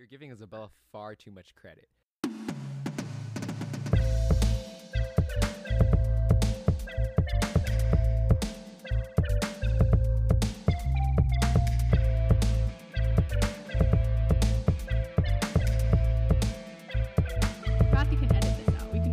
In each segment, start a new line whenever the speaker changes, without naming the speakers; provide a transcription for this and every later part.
giving Isabella far too much credit.
Matthew can edit this out. We can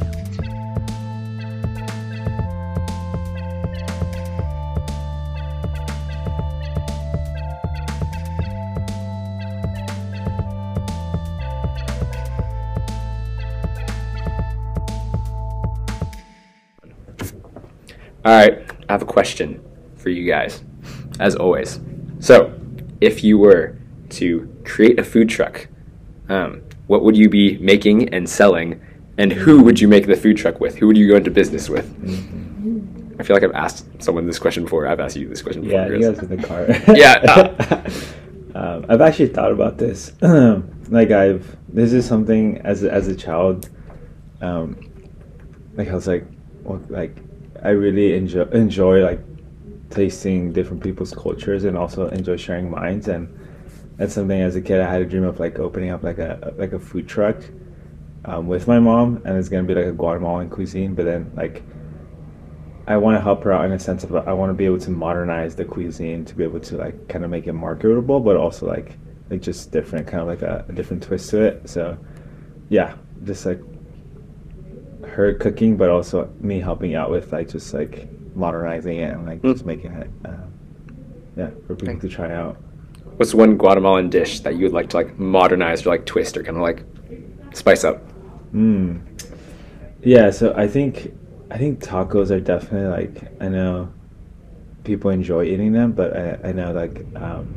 All right, I have a question for you guys, as always. So, if you were to create a food truck, what would you be making and selling, and who would you make the food truck with? Who would you go into business with? I feel like I've asked someone this question before. I've asked you this question before.
Yeah,
Chris.
you guys in the car.
Yeah.
I've actually thought about this. This is something as a child, like I was like, well, like I really enjoy like tasting different people's cultures and also enjoy sharing mine. And that's something as a kid I had a dream of like opening up like a food truck with my mom, and it's gonna be like a Guatemalan cuisine. But then like I want to help her out in a sense of I want to be able to modernize the cuisine to be able to like kind of make it marketable, but also like just different, kind of like a different twist to it. So yeah, just like her cooking, but also me helping out with like just like modernizing it and like just making it for people to try out.
What's one Guatemalan dish that you would like to like modernize or like twist or kind of like spice up?
Yeah, so I think tacos are definitely like, I know people enjoy eating them, but I know like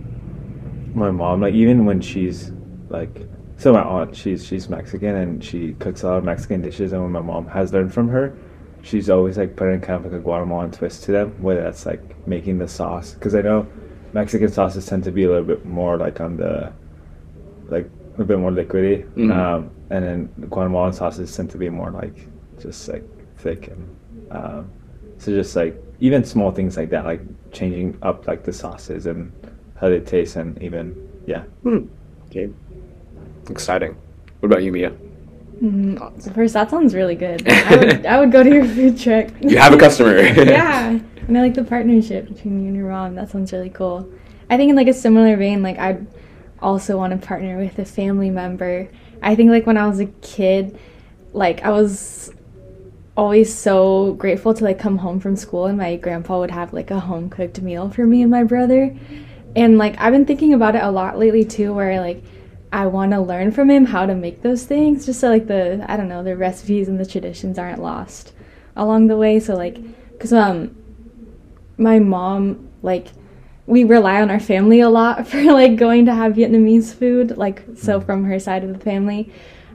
my mom, like even when she's like, so my aunt, she's Mexican and she cooks a lot of Mexican dishes, and when my mom has learned from her, she's always like putting kind of like a Guatemalan twist to them, whether that's like making the sauce, because I know Mexican sauces tend to be a little bit more like on the like a bit more liquidy, and then the Guatemalan sauces tend to be more like just like thick, and so just like even small things like that, like changing up like the sauces and how they taste, and even
Okay. Exciting. What about you, Mia?
First, that sounds really good. I would go to your food truck.
You have a customer.
Yeah, and I like the partnership between you and your mom. That sounds really cool. I think in like a similar vein, like I'd also want to partner with a family member. I think like when I was a kid, like I was always so grateful to like come home from school and my grandpa would have like a home cooked meal for me and my brother. And like I've been thinking about it a lot lately too, where like I want to learn from him how to make those things, just so like the recipes and the traditions aren't lost along the way. So like, because my mom, like, we rely on our family a lot for like going to have Vietnamese food, like, so from her side of the family,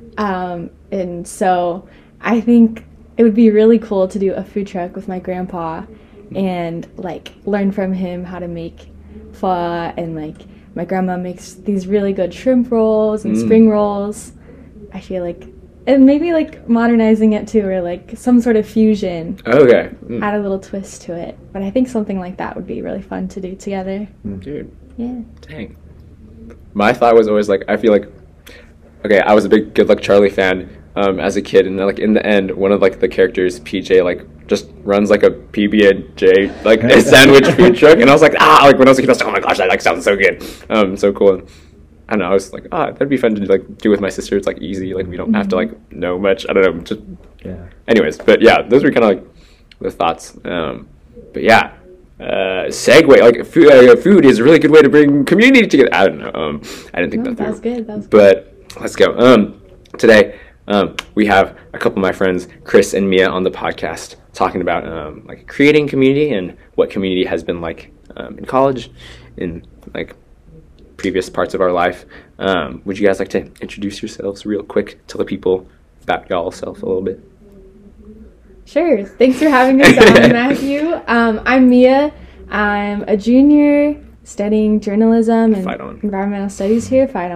and so I think it would be really cool to do a food truck with my grandpa and like learn from him how to make pho, and like my grandma makes these really good shrimp rolls and spring rolls. I feel like, and maybe like modernizing it too, or like some sort of fusion.
Okay.
Add a little twist to it. But I think something like that would be really fun to do together.
Dude.
Yeah.
Dang. My thought was always like, I feel like, okay, I was a big Good Luck Charlie fan as a kid, and like in the end, one of like the characters, PJ, like just runs like a PB&J like a sandwich food truck, and I was like, like when I was a kid, I was like, oh my gosh, that like sounds so good, so cool. And I don't know, I was like, that'd be fun to like do with my sister. It's like easy, like we don't have to like know much. I don't know, just anyways. But yeah, those were kind of like the thoughts. But yeah, segue, like food is a really good way to bring community together. I don't know, I didn't think that through.
That was good.
But let's go. Today we have a couple of my friends, Chris and Mia, on the podcast talking about like creating community and what community has been like in college, in like previous parts of our life. Would you guys like to introduce yourselves real quick? Tell the people about y'all self a little bit.
Sure. Thanks for having us on, Matthew. I'm Mia. I'm a junior studying journalism and environmental studies here. Fight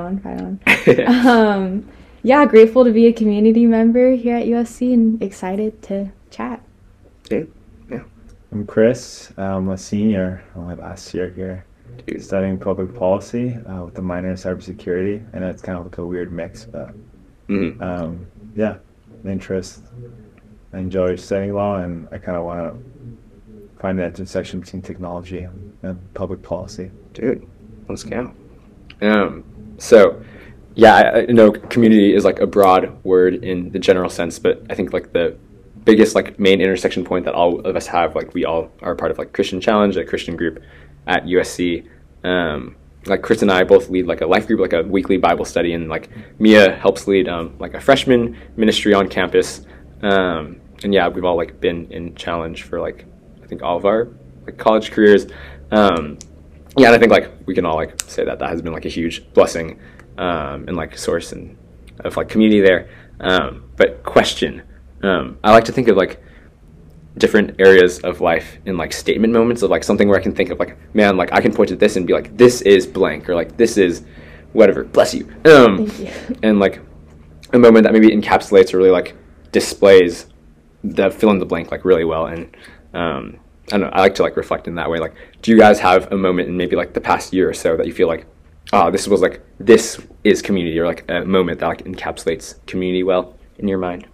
on. Yeah, grateful to be a community member here at USC and excited to chat.
Yeah.
I'm Chris. I'm a senior on my last year here.
Dude.
studying public policy with a minor in cybersecurity. I know it's kind of like a weird mix, but yeah, the interest. I enjoy studying law, and I kind of want to find that intersection between technology and public policy.
Dude, let's go. So, yeah, I know community is like a broad word in the general sense, but I think like the biggest like main intersection point that all of us have, like we all are part of like Christian Challenge, a Christian group at USC. Like Chris and I both lead like a life group, like a weekly Bible study, and like Mia helps lead like a freshman ministry on campus. And yeah, we've all like been in Challenge for like I think all of our like college careers. Yeah, and I think like we can all like say that has been like a huge blessing and like source of like community there. But question, I like to think of like different areas of life in like statement moments of like something where I can think of like, man, like I can point to this and be like, this is blank, or like this is whatever, bless you.
Thank you.
And like a moment that maybe encapsulates or really like displays the fill in the blank like really well. And I don't know, I like to like reflect in that way. Like, do you guys have a moment in maybe like the past year or so that you feel like, oh, this is community, or like a moment that like encapsulates community well in your mind?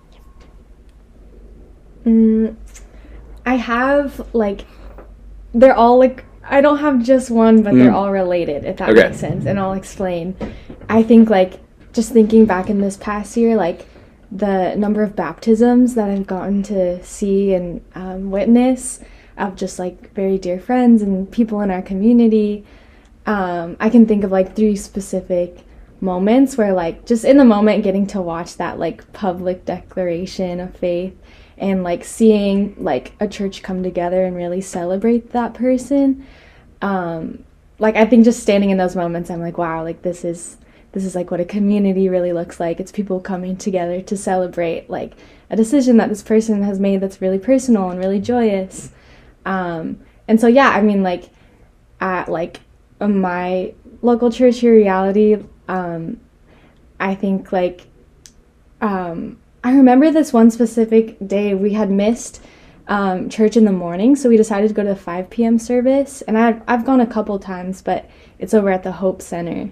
I have like, they're all like, I don't have just one, but they're all related, if that makes sense. And I'll explain. I think like just thinking back in this past year, like the number of baptisms that I've gotten to see and witness of just like very dear friends and people in our community. I can think of like 3 specific moments where like just in the moment getting to watch that like public declaration of faith and like seeing like a church come together and really celebrate that person. Like I think just standing in those moments, I'm like, wow, like this is like what a community really looks like. It's people coming together to celebrate like a decision that this person has made that's really personal and really joyous. And so yeah, I mean like at like my local church here, Reality, I think like I remember this one specific day we had missed church in the morning, so we decided to go to the 5 p.m. service, and I've gone a couple times, but it's over at the Hope Center.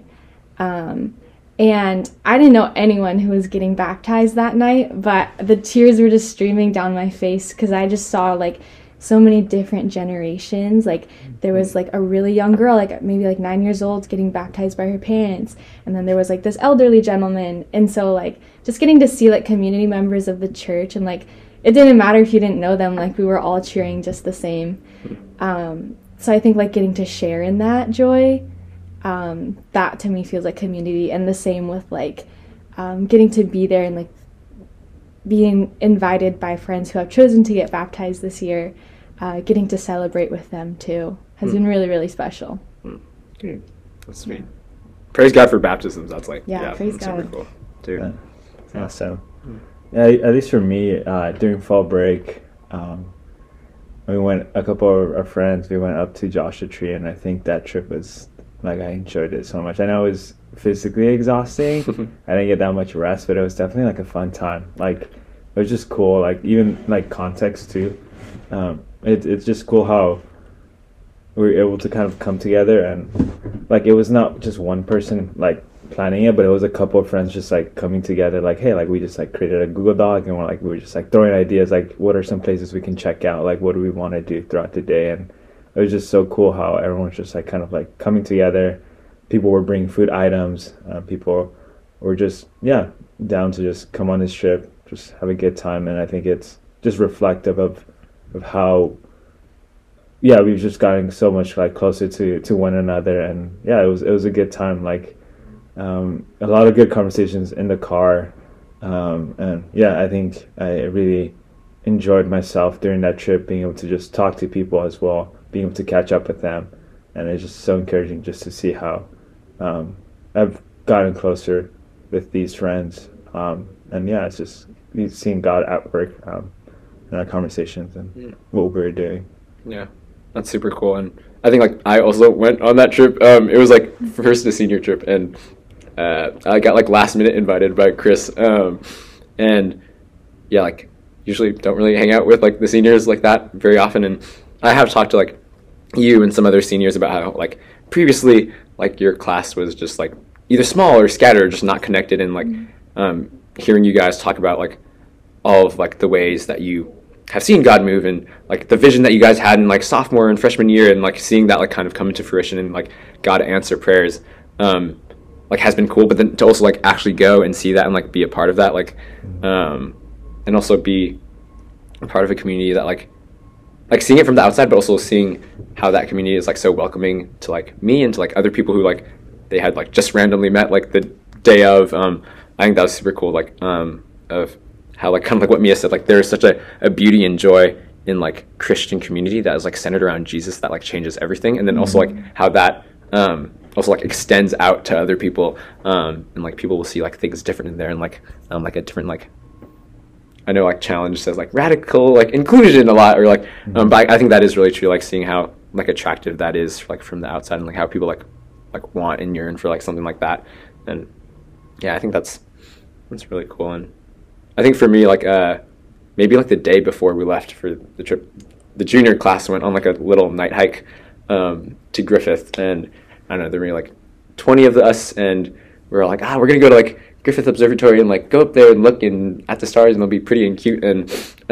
And I didn't know anyone who was getting baptized that night, but the tears were just streaming down my face because I just saw like so many different generations. Like there was like a really young girl, like maybe like 9 years old, getting baptized by her parents, and then there was like this elderly gentleman. And so like just getting to see like community members of the church, and like it didn't matter if you didn't know them, like we were all cheering just the same. So I think like getting to share in that joy, that to me feels like community. And the same with like getting to be there and like being invited by friends who have chosen to get baptized this year, getting to celebrate with them too has been really, really special.
Good. That's sweet. Praise God for baptisms. That's like,
praise
that's
God.
super cool too.
Yeah. Awesome. Yeah, at least for me, during fall break, we went, a couple of our friends, we went up to Joshua Tree, and I think that trip was, like, I enjoyed it so much. I know it was physically exhausting. I didn't get that much rest, but it was definitely, like, a fun time. Like, it was just cool, like, even, like, context, too. It's just cool how we were able to kind of come together, and, like, it was not just one person, like, planning it, but it was a couple of friends just like coming together, like, hey, like we just like created a Google Doc, and we were just like throwing ideas, like what are some places we can check out, like what do we want to do throughout the day. And it was just so cool how everyone was just like kind of like coming together. People were bringing food items, people were just down to just come on this trip, just have a good time. And I think it's just reflective of how we've just gotten so much like closer to one another. And it was a good time, like a lot of good conversations in the car, and I think I really enjoyed myself during that trip, being able to just talk to people as well, being able to catch up with them. And it's just so encouraging just to see how I've gotten closer with these friends, and it's just seeing God at work in our conversations and what we're doing.
Yeah, that's super cool. And I think like I also went on that trip. It was like first a senior trip, and I got like last minute invited by Chris, and like usually don't really hang out with like the seniors like that very often. And I have talked to like you and some other seniors about how like previously like your class was just like either small or scattered, or just not connected, and like hearing you guys talk about like all of like the ways that you have seen God move, and like the vision that you guys had in like sophomore and freshman year, and like seeing that like kind of come into fruition and like God answer prayers, like has been cool. But then to also like actually go and see that and like be a part of that, like and also be a part of a community that like seeing it from the outside, but also seeing how that community is like so welcoming to like me and to like other people who like they had like just randomly met like the day of. I think that was super cool, like of how like kind of like what Mia said, like there's such a beauty and joy in like Christian community that is like centered around Jesus that like changes everything, and then also like how that also like extends out to other people, and like people will see like things different in there, and like a different like, I know like Challenge says like radical like inclusion a lot, or like but I think that is really true, like seeing how like attractive that is like from the outside, and like how people like want and yearn for like something like that. And yeah, I think that's really cool. And I think for me, like maybe like the day before we left for the trip, the junior class went on like a little night hike to Griffith, and I don't know, there were like 20 of us, and we were like, we're gonna go to like Griffith Observatory and like go up there and look at the stars, and they'll be pretty and cute. And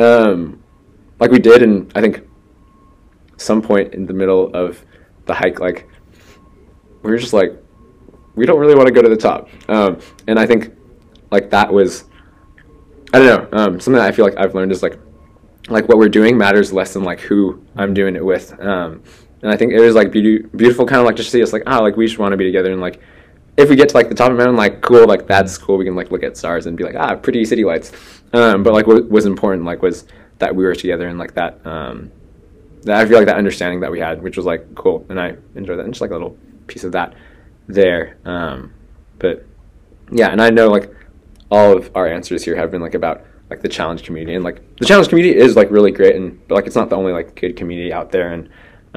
like we did, and I think some point in the middle of the hike, like we were just like, we don't really want to go to the top, and I think like that was, I don't know, something that I feel like I've learned is like what we're doing matters less than like who I'm doing it with, and I think it was like beautiful kind of like just see us like like we just want to be together, and like if we get to like the top of the mountain, like cool, like that's cool, we can like look at stars and be like pretty city lights, but like what was important like was that we were together, and like that that I feel like that understanding that we had, which was like cool, and I enjoyed that, and just like a little piece of that there. But yeah, and I know like all of our answers here have been like about like the Challenge community, and like the Challenge community is like really great, and but like it's not the only like good community out there. And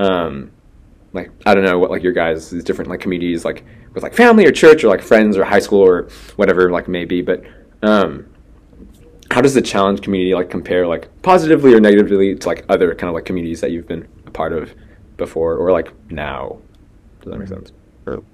like I don't know what like your guys' different like communities like with like family or church or like friends or high school or whatever like maybe, but how does the Challenge community like compare like positively or negatively to like other kind of like communities that you've been a part of before or like now? Does that make sense? Or,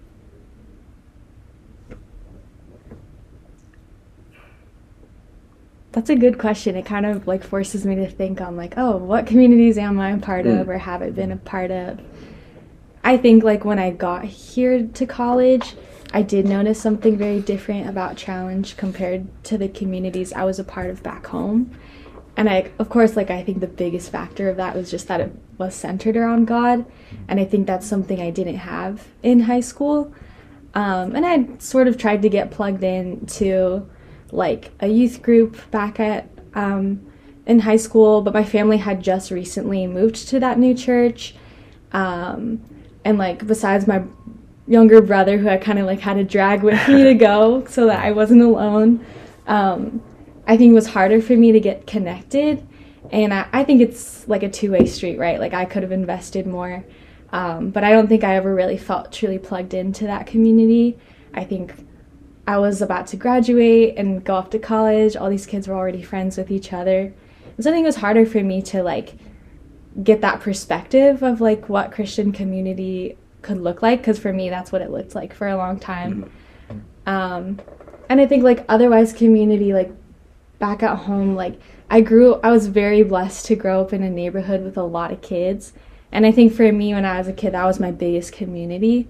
That's a good question. It kind of like forces me to think on like, what communities am I a part of or have I been a part of? I think like when I got here to college, I did notice something very different about Challenge compared to the communities I was a part of back home. And of course, like I think the biggest factor of that was just that it was centered around God. And I think that's something I didn't have in high school. And I sort of tried to get plugged into like a youth group back at in high school, but my family had just recently moved to that new church, and like besides my younger brother who I kind of like had to drag with me to go so that I wasn't alone, I think it was harder for me to get connected, and I think it's like a two-way street, right? Like I could have invested more, but I don't think I ever really felt truly plugged into that community. I think I was about to graduate and go off to college. All these kids were already friends with each other. And so I think it was harder for me to like get that perspective of like what Christian community could look like, because for me that's what it looked like for a long time. And I think like otherwise community, like back at home, like I was very blessed to grow up in a neighborhood with a lot of kids. And I think for me when I was a kid, that was my biggest community.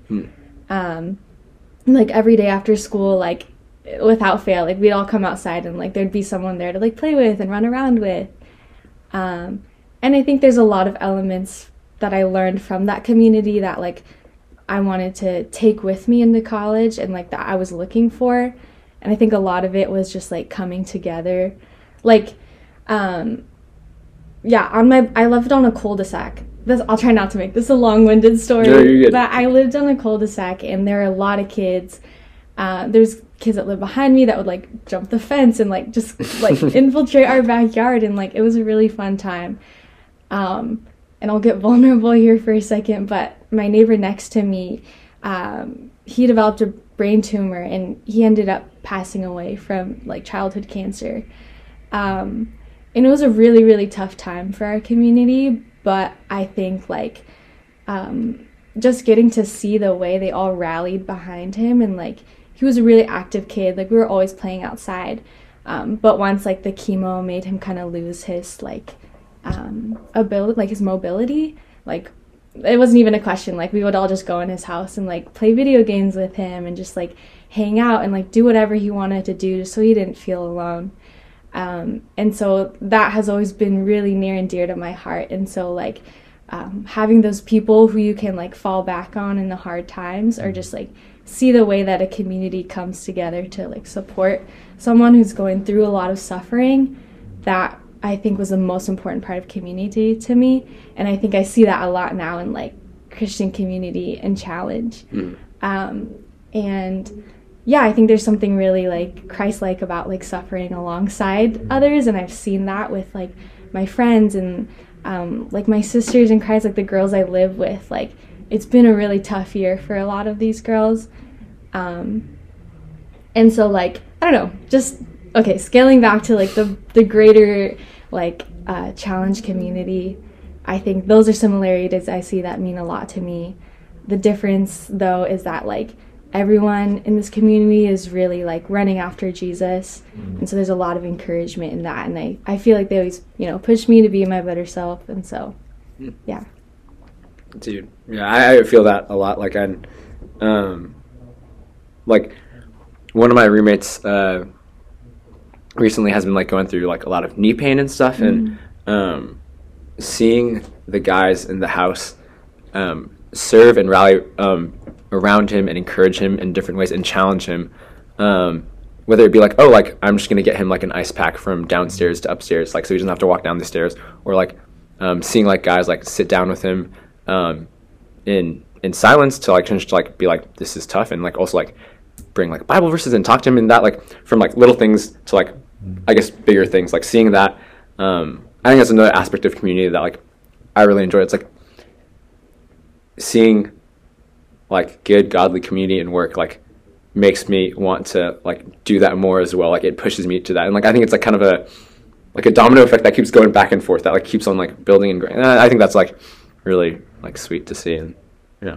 Like every day after school, like without fail, like we'd all come outside and like there'd be someone there to like play with and run around with. And I think there's a lot of elements that I learned from that community that like I wanted to take with me into college and like that I was looking for. And I think a lot of it was just like coming together. Like, I lived on a cul-de-sac. I'll try not to make this a long-winded story.
No, you're good.
But I lived on a cul-de-sac, and there are a lot of kids. There's kids that live behind me that would like jump the fence and like just like infiltrate our backyard, and like it was a really fun time. And I'll get vulnerable here for a second, but my neighbor next to me, he developed a brain tumor, and he ended up passing away from like childhood cancer. And it was a really, really tough time for our community. But I think like just getting to see the way they all rallied behind him, and like he was a really active kid. Like we were always playing outside, but once like the chemo made him kind of lose his like ability, like his mobility, like it wasn't even a question. Like we would all just go in his house and like play video games with him and just like hang out and like do whatever he wanted to do just so he didn't feel alone. And so that has always been really near and dear to my heart. And so like having those people who you can like fall back on in the hard times, or just like see the way that a community comes together to like support someone who's going through a lot of suffering, that I think was the most important part of community to me. And I think I see that a lot now in like Christian community and Challenge. And yeah, I think there's something really like Christ-like about like suffering alongside others, and I've seen that with like my friends and like my sisters in Christ, like the girls I live with. Like it's been a really tough year for a lot of these girls, and so like I don't know, just okay, scaling back to like the greater like Challenge community, I think those are similarities I see that mean a lot to me. The difference though is that like everyone in this community is really like running after Jesus, and so there's a lot of encouragement in that, and I feel like they always, you know, push me to be my better self, and so yeah.
Dude, yeah, I feel that a lot. Like like one of my roommates recently has been like going through like a lot of knee pain and stuff, and seeing the guys in the house serve and rally around him and encourage him in different ways and challenge him, whether it be like, oh, like I'm just gonna get him like an ice pack from downstairs to upstairs, like so he doesn't have to walk down the stairs, or like seeing like guys like sit down with him in silence to like just like be like, this is tough, and like also like bring like Bible verses and talk to him in that, like from like little things to like I guess bigger things, like seeing that. I think that's another aspect of community that like I really enjoy. It's like seeing like good godly community and work like makes me want to like do that more as well. Like it pushes me to that, and like I think it's like kind of a domino effect that keeps going back and forth, that like keeps on like building and growing. And I think that's like really like sweet to see. And yeah.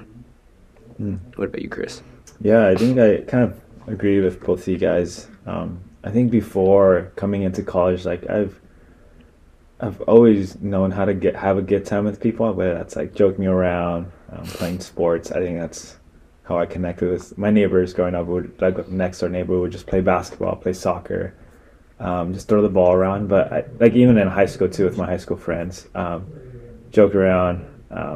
What about you, Chris?
Yeah, I think I kind of agree with both of you guys. I think before coming into college, like I've always known how to have a good time with people, whether that's like joking around, playing sports. I think that's how I connected with my neighbors growing up. Would like next door neighbor would just play basketball, play soccer, just throw the ball around. But like even in high school too, with my high school friends, joke around,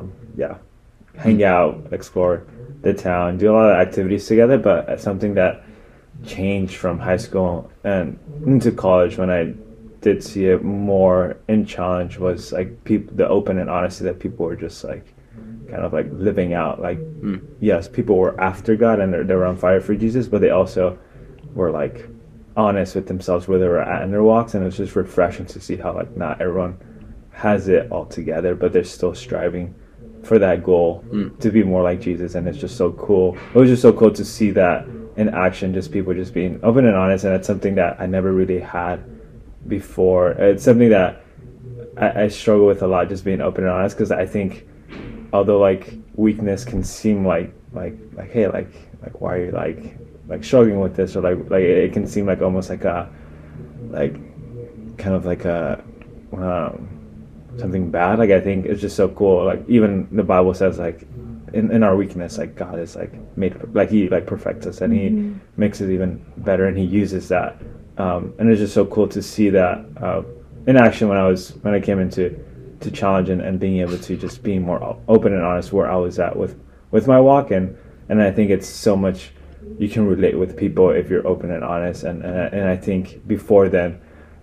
hang out, explore the town, do a lot of activities together. But something that changed from high school and into college, when I did see it more in Challenge, was like the open and honesty that people were just like kind of like living out. Like yes, people were after God and they were on fire for Jesus, but they also were like honest with themselves where they were at in their walks, and it's just refreshing to see how like not everyone has it all together, but they're still striving for that goal to be more like Jesus. And it's just so cool. It was just so cool to see that in action, just people just being open and honest. And it's something that I never really had before. It's something that I struggle with a lot, just being open and honest, because I think although like weakness can seem like hey, like why are you like struggling with this, or like it can seem like almost like a like kind of like a something bad. Like I think it's just so cool. Like even the Bible says like in our weakness, like God is like made, like he like perfects us, and he makes it even better, and he uses that. And it's just so cool to see that in action when I came into Challenge, and being able to just be more open and honest where I was at with my walk, and I think it's so much you can relate with people if you're open and honest, and I think before then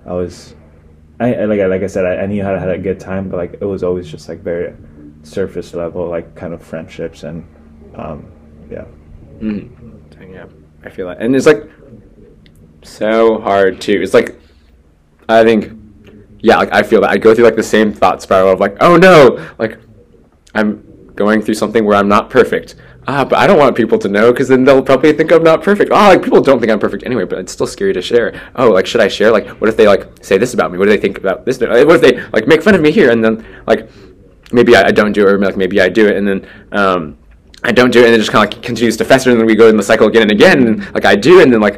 like I said, I knew how to have a good time, but like it was always just like very surface level, like kind of friendships, and yeah.
Yeah, I feel that, and it's like so hard too. It's like I think, yeah, like I feel that I go through like the same thought spiral of like, oh no, like I'm going through something where I'm not perfect. But I don't want people to know, because then they'll probably think I'm not perfect. Like people don't think I'm perfect anyway, but it's still scary to share. Oh, like should I share? Like what if they like say this about me? What do they think about this? What if they like make fun of me here? And then like maybe I don't do it, or like maybe I do it, and then I don't do it, and it just kind of like continues to fester, and then we go in the cycle again and again, and like I do, and then like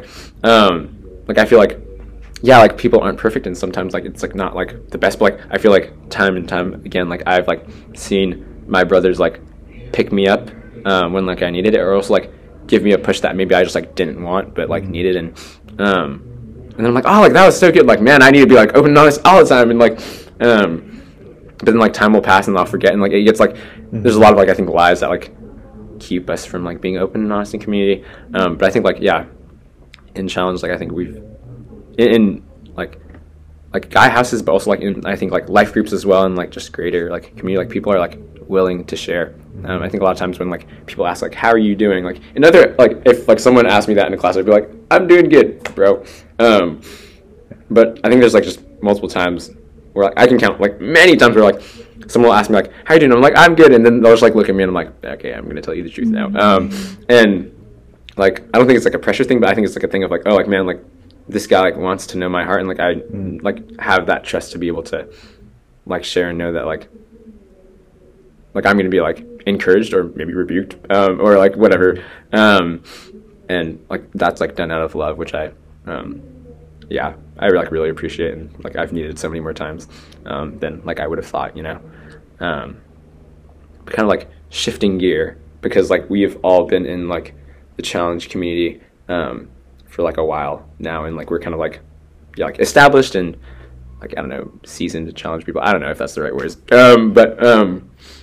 I feel like, yeah, like people aren't perfect, and sometimes like it's like not like the best, but like I feel like time and time again, like I've like seen my brothers like pick me up when like I needed it, or also like give me a push that maybe I just like didn't want but like needed, and then I'm like, oh, like that was so good, like man, I need to be like open and honest all the time, and like but then like time will pass and I'll forget, and like it gets like there's a lot of like I think lies that like keep us from like being open and honest in community, but I think like yeah, in challenge, like I think we've in like guy houses, but also like in I think like life groups as well, and like just greater like community, like people are like willing to share. I think a lot of times when like people ask like how are you doing, like another like if like someone asked me that in a class, I'd be like I'm doing good, bro. But I think there's like just multiple times where like I can count like many times where like someone will ask me like how you doing, I'm like I'm good, and then they'll just like look at me and I'm like okay, I'm gonna tell you the truth now. And like I don't think it's like a pressure thing, but I think it's like a thing of like, oh like man, like this guy like wants to know my heart, and like I like have that trust to be able to like share and know that like I'm gonna be like encouraged or maybe rebuked or like whatever, and like that's like done out of love, which I yeah, I like really appreciate, and like I've needed so many more times than like I would have thought, you know. But kind of like shifting gear, because like we've all been in like the challenge community for like a while now, and like we're kind of like yeah, like established and like I don't know, seasoned to challenge people. I don't know if that's the right words, but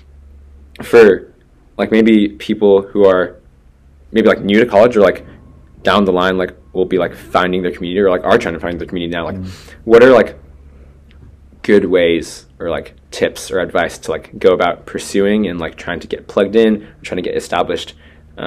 for like maybe people who are maybe like new to college or like down the line like will be like finding their community or like are trying to find their community now, like what are like good ways or like tips or advice to like go about pursuing and like trying to get plugged in or trying to get established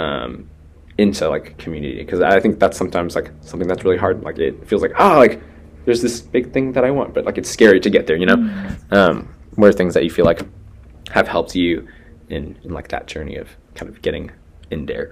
into like community? Because I think that's sometimes like something that's really hard. Like it feels like like there's this big thing that I want, but like it's scary to get there, you know. What are things that you feel like have helped you in like that journey of kind of getting in there?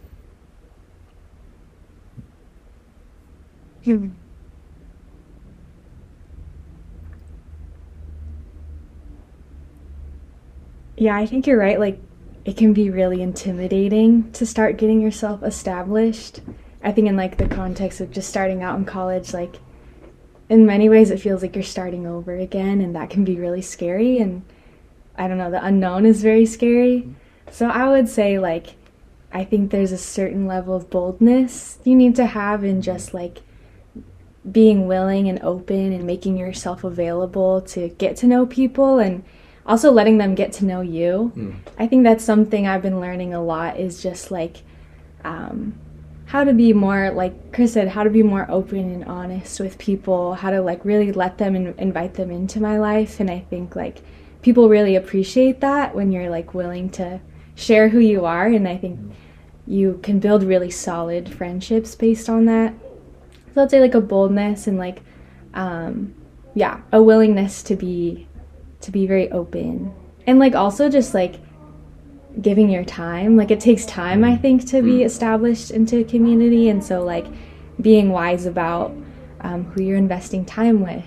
Yeah, I think you're right. Like, it can be really intimidating to start getting yourself established. I think in like the context of just starting out in college, like in many ways it feels like you're starting over again, and that can be really scary, and I don't know, the unknown is very scary. So I would say like I think there's a certain level of boldness you need to have in just like being willing and open and making yourself available to get to know people, and also letting them get to know you. I think that's something I've been learning a lot, is just like how to be more, like Chris said, how to be more open and honest with people, how to like really let them and invite them into my life. And I think like people really appreciate that when you're like willing to share who you are, and I think you can build really solid friendships based on that. So I'd say like a boldness and like yeah, a willingness to be very open, and like also just like giving your time. Like it takes time, I think, to be established into a community, and so like being wise about who you're investing time with.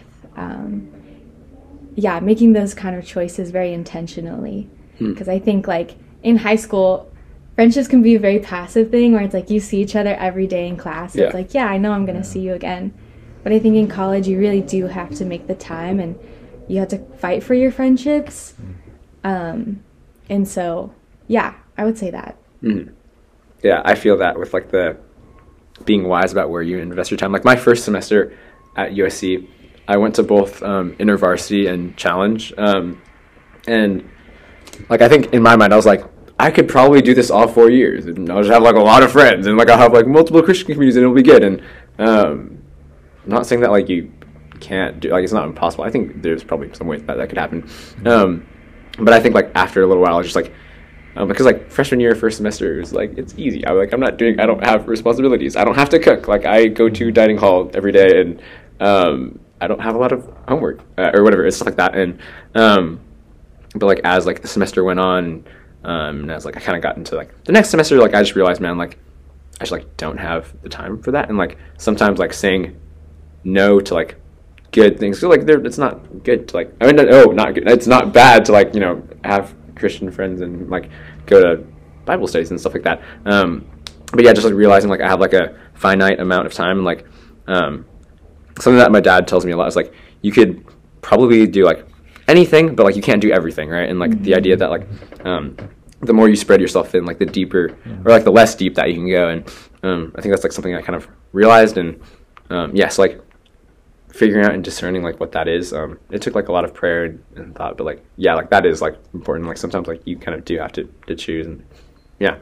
Yeah, making those kind of choices very intentionally, because I think like in high school friendships can be a very passive thing where it's like you see each other every day in class. It's like, yeah, I know I'm gonna see you again. But I think in college you really do have to make the time, and you have to fight for your friendships. And so yeah, I would say that.
Yeah, I feel that with like the being wise about where you invest your time. Like my first semester at USC, I went to both InterVarsity and Challenge, and like I think in my mind I was like, I could probably do this all 4 years, and I'll just have like a lot of friends, and like I'll have like multiple Christian communities, and it'll be good. And I'm not saying that like you can't do, like it's not impossible. I think there's probably some ways that could happen. But I think like after a little while I was just like, because like freshman year, first semester, it was like it's easy. I don't have responsibilities. I don't have to cook. Like I go to dining hall every day, and I don't have a lot of homework or whatever. It's stuff like that. And but like as like the semester went on, and as like I kind of got into like the next semester, like I just realized, man, like I just like don't have the time for that. And like sometimes like saying no to like good things. So like it's not good to like, I mean, no, not good. It's not bad to like, you know, have Christian friends and like go to Bible studies and stuff like that. But yeah, just like realizing like I have like a finite amount of time, and like something that my dad tells me a lot is like you could probably do like anything, but like you can't do everything, right? And like the idea that like the more you spread yourself thin, like the deeper or like the less deep that you can go. And I think that's like something I kind of realized. And yes, like figuring out and discerning like what that is. It took like a lot of prayer and thought, but like yeah, like that is like important. Like sometimes like you kind of do have to choose. And yeah,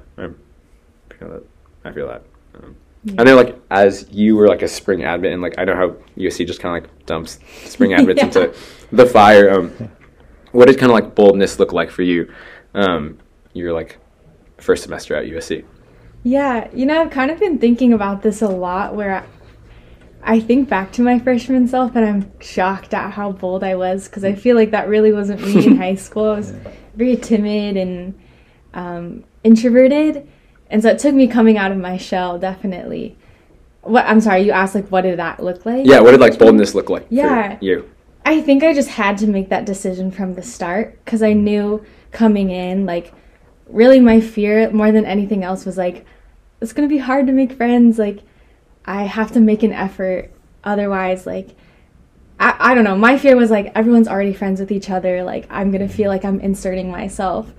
I feel that. I know like as you were like a spring admit, and like I know how USC just kind of like dumps spring admits into the fire. What did kind of like boldness look like for you? Your like first semester at USC.
Yeah, you know, I've kind of been thinking about this a lot, where I think back to my freshman self and I'm shocked at how bold I was, because I feel like that really wasn't me in high school. I was very timid and introverted, and so it took me coming out of my shell, definitely. I'm sorry, you asked like what did that look like?
Yeah, what did like boldness look like
for
you?
I think I just had to make that decision from the start, because I knew coming in, like really my fear more than anything else was like, it's gonna be hard to make friends, like I have to make an effort, otherwise like I don't know, my fear was like everyone's already friends with each other, like I'm gonna feel like I'm inserting myself.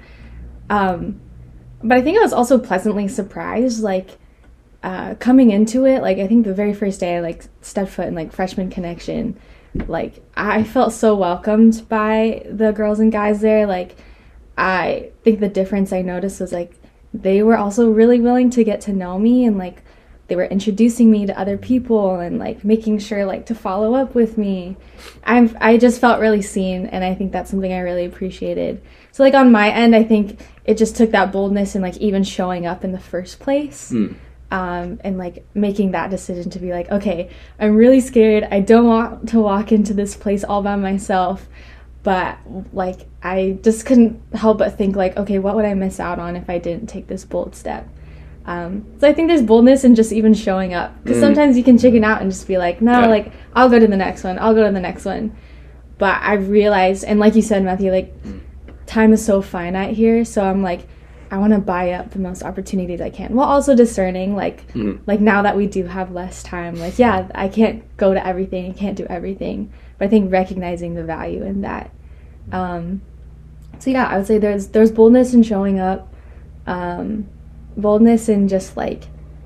But I think I was also pleasantly surprised, like coming into it, like I think the very first day I like stepped foot in like freshman connection, like I felt so welcomed by the girls and guys there. Like I think the difference I noticed was like they were also really willing to get to know me, and like they were introducing me to other people and like making sure like to follow up with me. I just felt really seen, and I think that's something I really appreciated. So like on my end, I think it just took that boldness and like even showing up in the first place. And like making that decision to be like, okay, I'm really scared, I don't want to walk into this place all by myself, but like I just couldn't help but think like, okay, what would I miss out on if I didn't take this bold step? So I think there's boldness in just even showing up, because sometimes you can chicken out and just be like, no, like I'll go to the next one. But I realized, and like you said, Matthew, like time is so finite here, so I'm like, I want to buy up the most opportunities I can, while also discerning like now that we do have less time, like yeah, I can't go to everything, I can't do everything, but I think recognizing the value in that. So yeah, I would say there's boldness in showing up, boldness in just like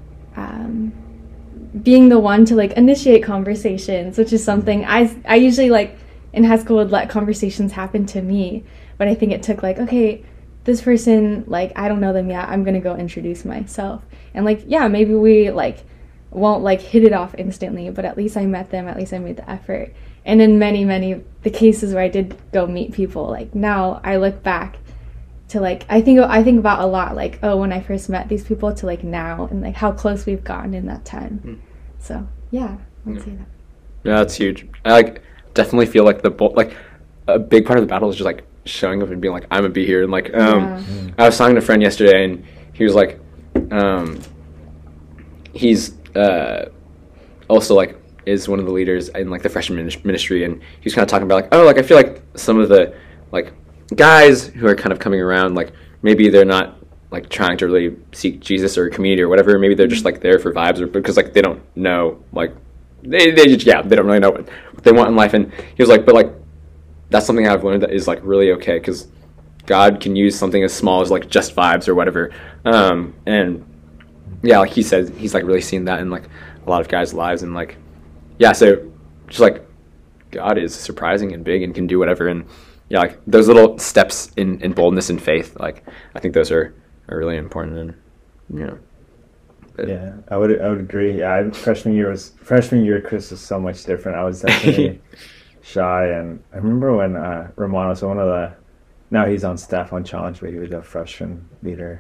being the one to like initiate conversations, which is something I usually like in high school would let conversations happen to me, but I think it took like, okay, this person, like, I don't know them yet, I'm gonna go introduce myself. And like, yeah, maybe we like won't like hit it off instantly, but at least I met them, at least I made the effort. And in many the cases where I did go meet people, like now I look back to like, I think about a lot, like, oh, when I first met these people to like now, and like how close we've gotten in that time. So yeah, I'd say that.
Yeah, that's huge. I like definitely feel like like a big part of the battle is just like showing up and being like, I'm gonna be here. And like I was talking to a friend yesterday, and he was like he's also like is one of the leaders in like the freshman ministry, and he was kind of talking about like, oh, like I feel like some of the like guys who are kind of coming around, like maybe they're not like trying to really seek Jesus or community or whatever, maybe they're just like there for vibes, or because like they don't know, like they just they don't really know what they want in life. And he was like, but like that's something I've learned that is like really okay, because God can use something as small as like just vibes or whatever. And yeah, like he says, he's like really seen that in like a lot of guys' lives. And like, yeah, so just like God is surprising and big and can do whatever. And yeah, like those little steps in boldness and faith, like I think those are really important. And you know,
yeah, I would agree. Yeah, freshman year, Chris was so much different. I was definitely shy, and I remember when Ramon was one of the, now he's on staff on Challenge, but he was a freshman leader.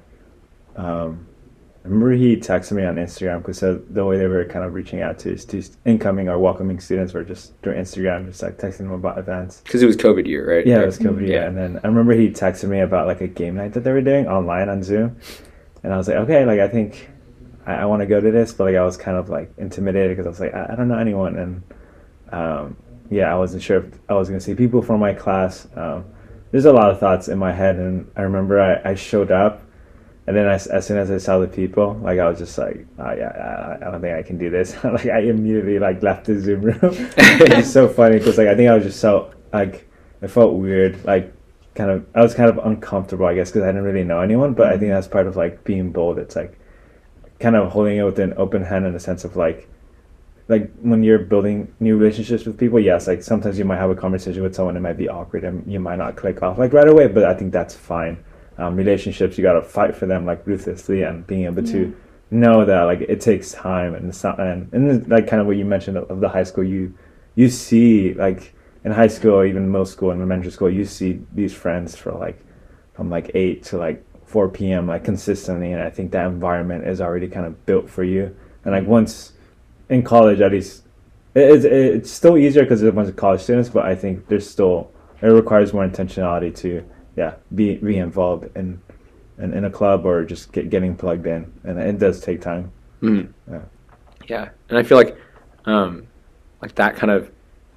I remember he texted me on Instagram, because the way they were kind of reaching out to incoming or welcoming students were just through Instagram, just like texting them about events.
Because it was COVID year, right?
Yeah, it was COVID year. And then I remember he texted me about like a game night that they were doing online on Zoom, and I was like, okay, like I think I want to go to this, but like I was kind of like intimidated because I was like, I don't know anyone. And yeah, I wasn't sure if I was gonna see people from my class. There's a lot of thoughts in my head, and I remember I showed up, and then as soon as I saw the people, like I was just like, oh yeah, I don't think I can do this. Like I immediately like left the Zoom room. It's so funny because like I think I was just so like it felt weird, like I was kind of uncomfortable, I guess, because I didn't really know anyone. But I think that's part of like being bold. It's like kind of holding it with an open hand in the sense of like when you're building new relationships with people, yes, like sometimes you might have a conversation with someone, it might be awkward and you might not click off like right away, but I think that's fine. Relationships, you got to fight for them like ruthlessly, and being able to know that like it takes time, and it's not, and like kind of what you mentioned of the high school, you see like in high school, even middle school and elementary school, you see these friends for like from like 8 to like 4 p.m. like consistently, and I think that environment is already kind of built for you. And like once in college, at least it's still easier because there's a bunch of college students, but I think there's still, it requires more intentionality to be involved in a club or just getting plugged in, and it does take time.
Yeah, and I feel like that kind of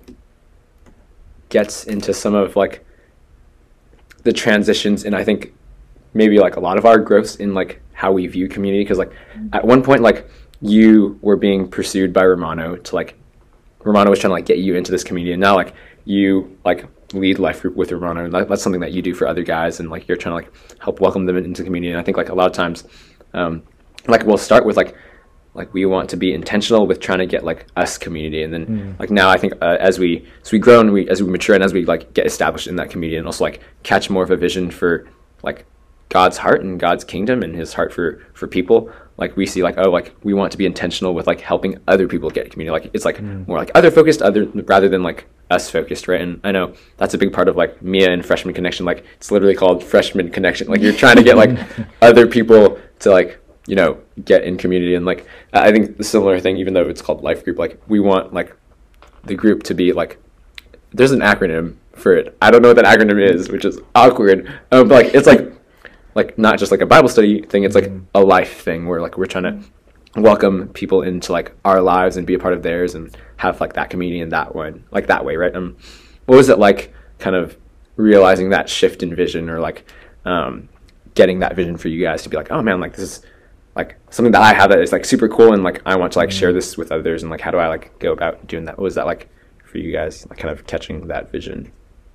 gets into some of like the transitions, and I think maybe like a lot of our growths in like how we view community, because like at one point like you were being pursued by Romano to like, Romano was trying to like get you into this community, and now like you like lead life group with Romano, and that's something that you do for other guys, and like you're trying to like help welcome them into the community. And I think like a lot of times like we'll start with like we want to be intentional with trying to get like us community, and then like now I think as we grow and as we mature and as we like get established in that community, and also like catch more of a vision for like God's heart and God's kingdom and his heart for people, like we see like, oh, like we want to be intentional with like helping other people get community. Like it's like more like other focused, rather than like us focused, right? And I know that's a big part of like Mia and Freshman Connection. Like it's literally called Freshman Connection. Like you're trying to get like other people to like, you know, get in community. And like I think the similar thing, even though it's called life group, like we want like the group to be like, there's an acronym for it. I don't know what that acronym is, which is awkward. But like it's like not just like a Bible study thing, it's like a life thing where like we're trying to welcome people into like our lives and be a part of theirs and have like that community in that one, like that way, right? What was it like kind of realizing that shift in vision, or like getting that vision for you guys to be like, oh man, like this is like something that I have that is like super cool, and like I want to like share this with others, and like how do I like go about doing that? What was that like for you guys, like kind of catching that vision?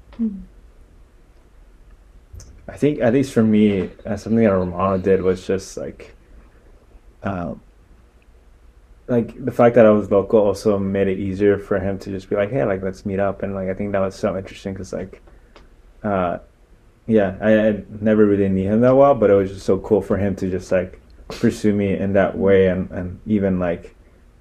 I think at least for me, something that Romano did was just like the fact that I was local also made it easier for him to just be like, hey, like let's meet up. And like I think that was so interesting because like I never really knew him that well, but it was just so cool for him to just like pursue me in that way, and even like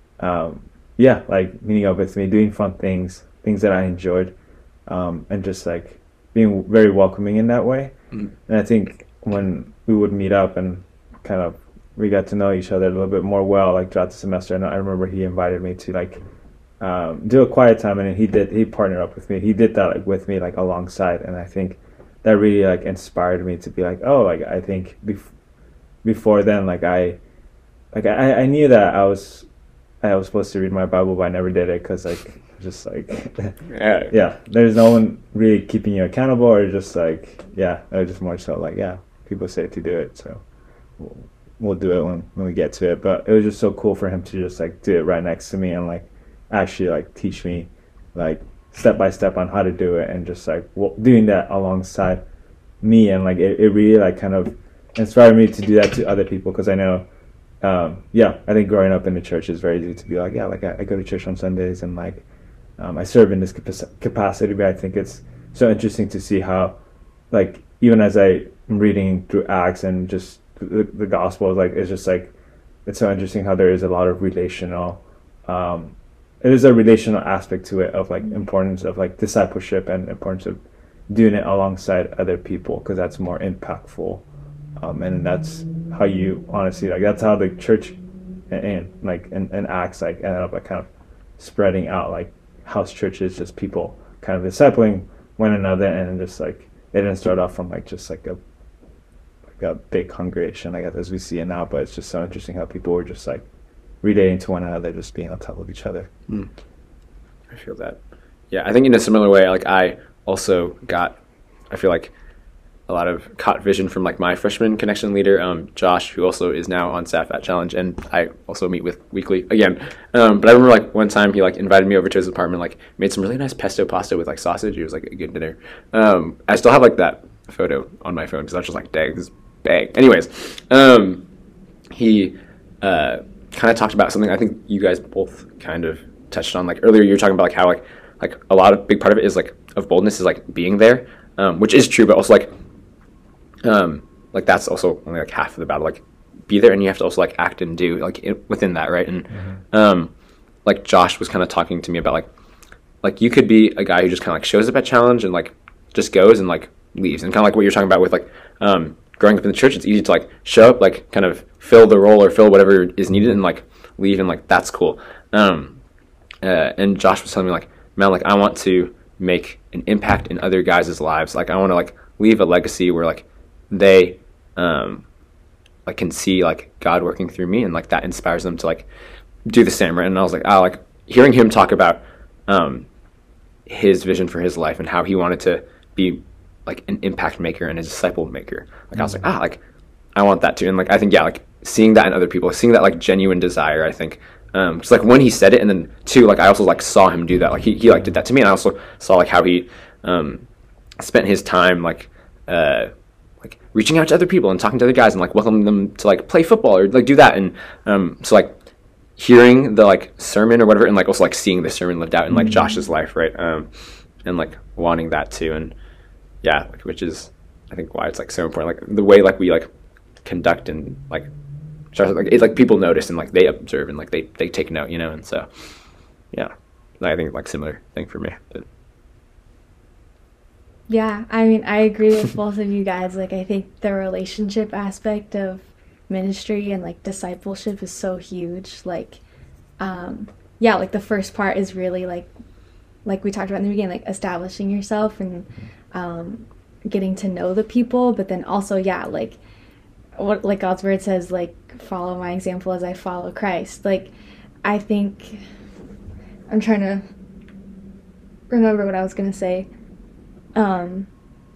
like meeting up with me, doing fun things that I enjoyed, and just like being very welcoming in that way. And I think when we would meet up and kind of we got to know each other a little bit more well, like throughout the semester. And I remember he invited me to like do a quiet time, and he partnered up with me. He did that like with me, like alongside, and I think that really like inspired me to be like, oh, like I think before then, like I knew that I was supposed to read my Bible, but I never did it because like just like there's no one really keeping you accountable, or just like it was just more so like people say to do it, so we'll do it when we get to it. But it was just so cool for him to just like do it right next to me and like actually like teach me like step by step on how to do it, and just like doing that alongside me, and like it really like kind of inspired me to do that to other people, because I know I think growing up in the church is very easy to be like I go to church on Sundays and like I serve in this capacity, but I think it's so interesting to see how like even as I'm reading through Acts and just the Gospels, like it's just like it's so interesting how there is a lot of relational it is a relational aspect to it, of like importance of like discipleship and importance of doing it alongside other people, because that's more impactful, and that's how you honestly like that's how the church and Acts like ended up like kind of spreading out, like house churches, just people kind of discipling one another, and just like it didn't start off from like just like a big congregation, I guess, as we see it now, but it's just so interesting how people were just like relating to one another, just being on top of each other.
I feel that. Yeah, I think in a similar way, like I also got, I feel like a lot of caught vision from like my freshman connection leader, Josh, who also is now on staff at Challenge, and I also meet with weekly again. But I remember like one time he like invited me over to his apartment, like made some really nice pesto pasta with like sausage. It was like a good dinner. I still have like that photo on my phone because I was just like, dang, this is bang. Anyways, he kind of talked about something I think you guys both kind of touched on. Like earlier, you were talking about like how like a lot of big part of it is like of boldness is like being there, which is true, but also like that's also only like half of the battle. Like be there, and you have to also like act and do like within that, right? And like Josh was kind of talking to me about like you could be a guy who just kind of like shows up at Challenge and like just goes and like leaves, and kind of like what you're talking about with like growing up in the church. It's easy to like show up, like kind of fill the role or fill whatever is needed, and like leave, and like that's cool. And Josh was telling me like, man, like I want to make an impact in other guys' lives. Like I want to like leave a legacy where like they like can see like God working through me, and like that inspires them to like do the same, right? And I was like, like hearing him talk about his vision for his life and how he wanted to be like an impact maker and a disciple maker, like I was like, like I want that too. And like I think like seeing that in other people, seeing that like genuine desire, I think just like when he said it, and then too like I also like saw him do that, like he like did that to me, and I also saw like how he spent his time like reaching out to other people and talking to other guys and like welcoming them to like play football or like do that. And so like hearing the like sermon or whatever, and like also like seeing the sermon lived out in like Josh's life, right? And like wanting that too. And yeah, like, which is I think why it's like so important, like the way like we like conduct and like like it's like people notice and like they observe and like they take note, you know. And so yeah, I think like similar thing for me.
Yeah, I mean, I agree with both of you guys. Like, I think the relationship aspect of ministry and like discipleship is so huge. Like, yeah, like the first part is really like we talked about in the beginning, like establishing yourself and getting to know the people. But then also, yeah, like what like God's word says, like follow my example as I follow Christ. Like, I think I'm trying to remember what I was gonna say. Can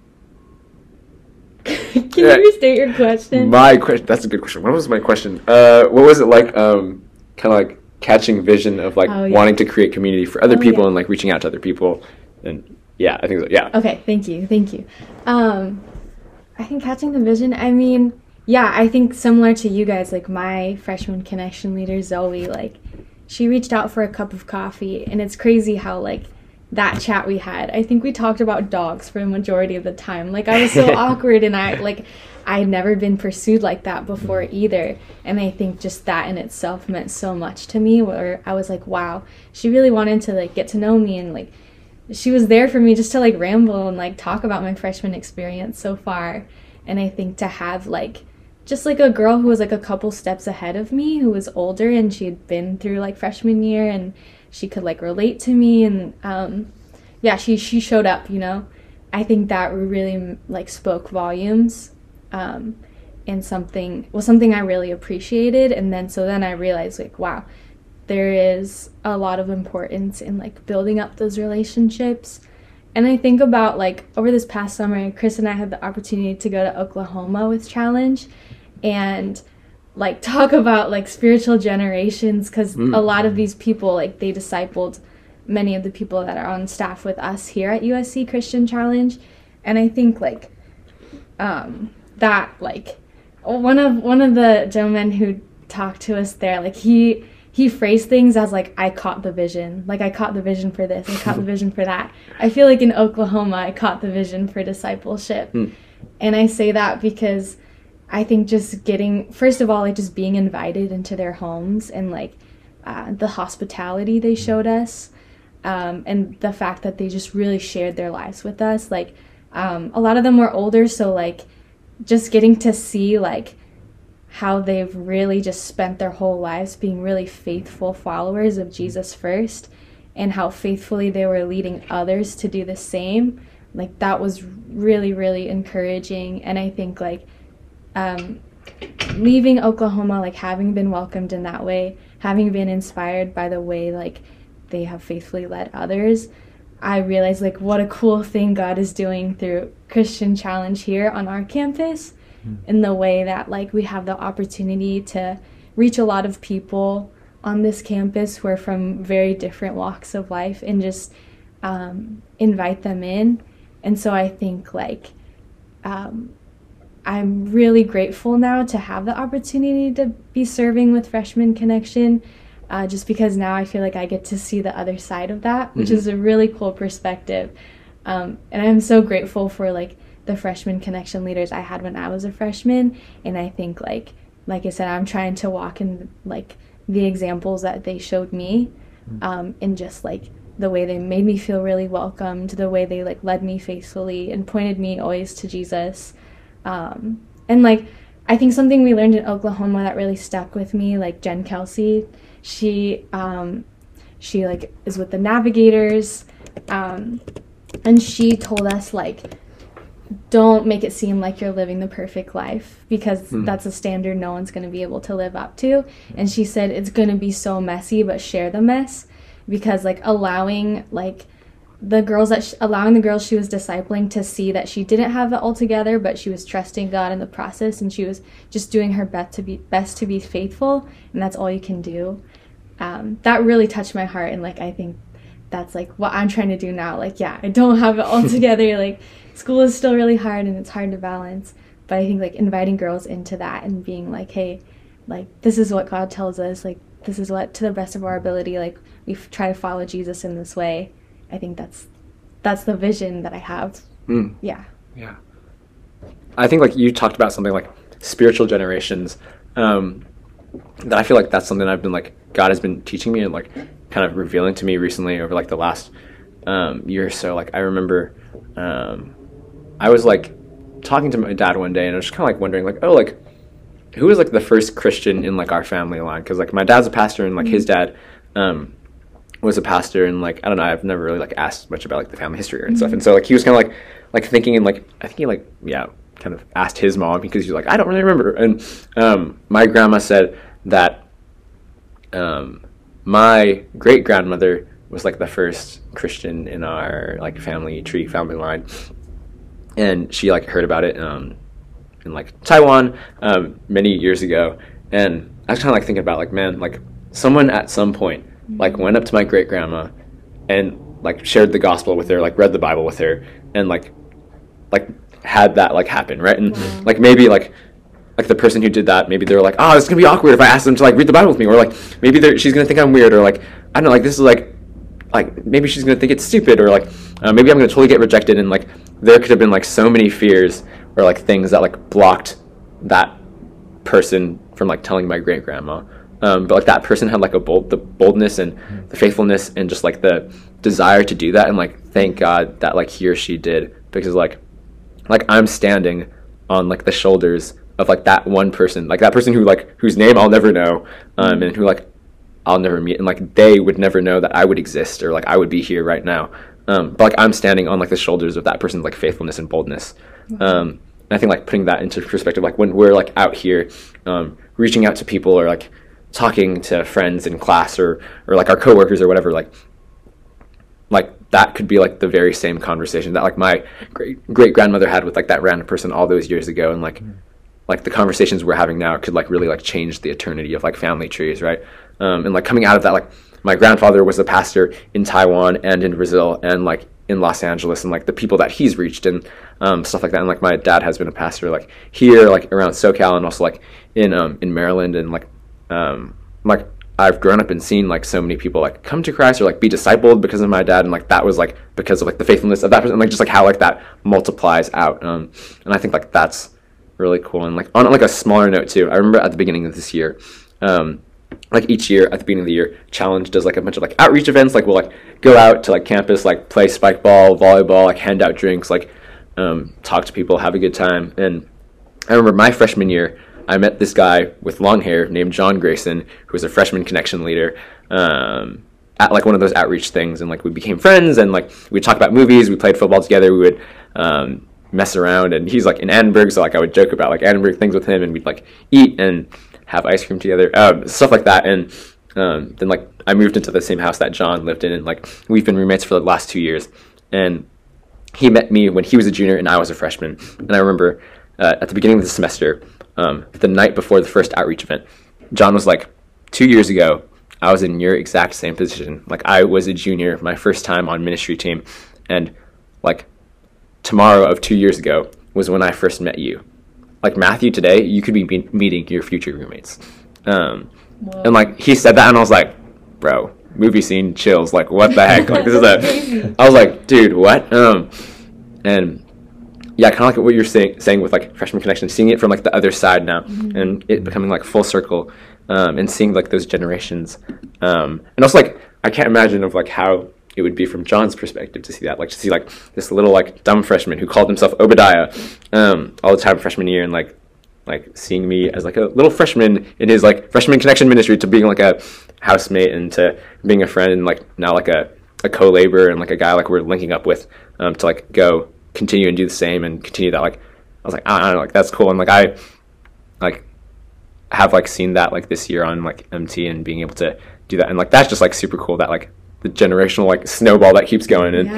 you restate your question?
My question, that's a good question. What was my question? What was it like, kind of like catching vision of like wanting to create community for other people and like reaching out to other people? And yeah, I think so, yeah.
Okay, thank you. I think catching the vision, I mean, yeah, I think similar to you guys, like my freshman connection leader, Zoe, like she reached out for a cup of coffee, and it's crazy how like that chat we had, I think we talked about dogs for the majority of the time. Like I was so awkward, and I had never been pursued like that before either. And I think just that in itself meant so much to me, where I was like, wow, she really wanted to like get to know me, and like she was there for me just to like ramble and like talk about my freshman experience so far. And I think to have like just like a girl who was like a couple steps ahead of me, who was older, and she had been through like freshman year, and she could like relate to me, and yeah, she showed up, you know. I think that really like spoke volumes, and something I really appreciated. And then I realized like, wow, there is a lot of importance in like building up those relationships. And I think about like over this past summer, Chris and I had the opportunity to go to Oklahoma with Challenge and like talk about like spiritual generations, because a lot of these people, like they discipled many of the people that are on staff with us here at USC Christian Challenge. And I think like that like one of the gentlemen who talked to us there, like he phrased things as like, I caught the vision. Like I caught the vision for this, I caught the vision for that. I feel like in Oklahoma I caught the vision for discipleship. And I say that because I think just getting, first of all, like just being invited into their homes, and like the hospitality they showed us, and the fact that they just really shared their lives with us. Like a lot of them were older, so like just getting to see like how they've really just spent their whole lives being really faithful followers of Jesus first, and how faithfully they were leading others to do the same. Like that was really, really encouraging. And I think like leaving Oklahoma, like having been welcomed in that way, having been inspired by the way like they have faithfully led others, I realized like what a cool thing God is doing through Christian Challenge here on our campus, in the way that like we have the opportunity to reach a lot of people on this campus who are from very different walks of life, and just invite them in. And so I think like I'm really grateful now to have the opportunity to be serving with Freshman Connection, just because now I feel like I get to see the other side of that, which is a really cool perspective. And I'm so grateful for like the Freshman Connection leaders I had when I was a freshman. And I think like I said, I'm trying to walk in like the examples that they showed me, and just like the way they made me feel really welcomed, the way they like led me faithfully and pointed me always to Jesus. And like I think something we learned in Oklahoma that really stuck with me, like Jen Kelsey, she like is with the Navigators, and she told us like, don't make it seem like you're living the perfect life, because that's a standard no one's going to be able to live up to. And she said it's going to be so messy, but share the mess, because like allowing the girls she was discipling to see that she didn't have it all together, but she was trusting God in the process, and she was just doing her best to be faithful, and that's all you can do. That really touched my heart, and like I think that's like what I'm trying to do now. Like, yeah, I don't have it all together. Like, school is still really hard and it's hard to balance, but I think like inviting girls into that and being like, hey, like this is what God tells us, like this is what, to the best of our ability, like we try to follow Jesus in this way. I think that's the vision that I have. Yeah.
I think like you talked about something like spiritual generations, that I feel like that's something I've been like, God has been teaching me and like kind of revealing to me recently over like the last year or so. Like I remember I was like talking to my dad one day, and I was just kind of like wondering like, oh, like who was like the first Christian in like our family line? Because like my dad's a pastor, and like his dad was a pastor, and like I don't know, I've never really like asked much about like the family history and stuff. And so like he was kind of like thinking, and like I think he like kind of asked his mom, because he's like, I don't really remember. And my grandma said that my great grandmother was like the first Christian in our like family line, and she like heard about it in like Taiwan many years ago. And I was kind of like thinking about like, man, like someone at some point like went up to my great grandma and like shared the gospel with her, like read the Bible with her, and like had that like happen, right? And like maybe like the person who did that, maybe they're like, oh, it's gonna be awkward if I ask them to like read the Bible with me, or like maybe she's gonna think I'm weird, or like I don't know, like this is like maybe she's gonna think it's stupid, or like maybe I'm gonna totally get rejected. And like there could have been like so many fears or like things that like blocked that person from like telling my great grandma. But like that person had like the boldness and the faithfulness and just like the desire to do that, and like thank God that like he or she did, because like I'm standing on like the shoulders of like that one person, like that person who like whose name I'll never know, and who like I'll never meet, and like they would never know that I would exist or like I would be here right now. But like I'm standing on like the shoulders of that person's like faithfulness and boldness. And I think like putting that into perspective, like when we're like out here reaching out to people, or like talking to friends in class, or like our coworkers or whatever, like that could be like the very same conversation that like my great grandmother had with like that random person all those years ago. And like the conversations we're having now could like really like change the eternity of like family trees, right? And like coming out of that, like my grandfather was a pastor in Taiwan and in Brazil and like in Los Angeles, and like the people that he's reached and stuff like that. And like my dad has been a pastor like here, like around SoCal, and also like in Maryland. And like I've grown up and seen like so many people like come to Christ or like be discipled because of my dad, and like that was like because of like the faithfulness of that person, and like just like how like that multiplies out. And I think like that's really cool. And like on like a smaller note too, I remember at the beginning of this year, like each year at the beginning of the year, Challenge does like a bunch of like outreach events. Like we'll like go out to like campus, like play spike ball, volleyball, like hand out drinks, like talk to people, have a good time. And I remember my freshman year, I met this guy with long hair named John Grayson, who was a Freshman Connection leader at like one of those outreach things. And like we became friends, and like we'd talk about movies, we played football together, we would mess around. And he's like in Annenberg, so like I would joke about like Annenberg things with him, and we'd like eat and have ice cream together, stuff like that. And then like I moved into the same house that John lived in, and like we've been roommates for the last 2 years. And he met me when he was a junior and I was a freshman. And I remember at the beginning of the semester, the night before the first outreach event, John was like, 2 years ago, I was in your exact same position. Like I was a junior, my first time on ministry team, and like tomorrow of 2 years ago was when I first met you. Like Matthew, today you could be meeting your future roommates. And like he said that, and I was like, bro, movie scene chills. Like what the heck? Like this is a. I was like, dude, what? And yeah, kind of like what you're saying with like Freshman Connection, seeing it from like the other side now, and it becoming like full circle, and seeing like those generations, and also like I can't imagine of like how it would be from John's perspective to see that, like to see like this little like dumb freshman who called himself Obadiah, all the time freshman year, and like seeing me as like a little freshman in his like Freshman Connection ministry, to being like a housemate and to being a friend, and like now like a co-laborer and like a guy like we're linking up with, to like go continue and do the same and continue that. Like I was like, I don't know, like that's cool. And like I like have like seen that like this year on like MT and being able to do that, and like that's just like super cool, that like the generational like snowball that keeps going. And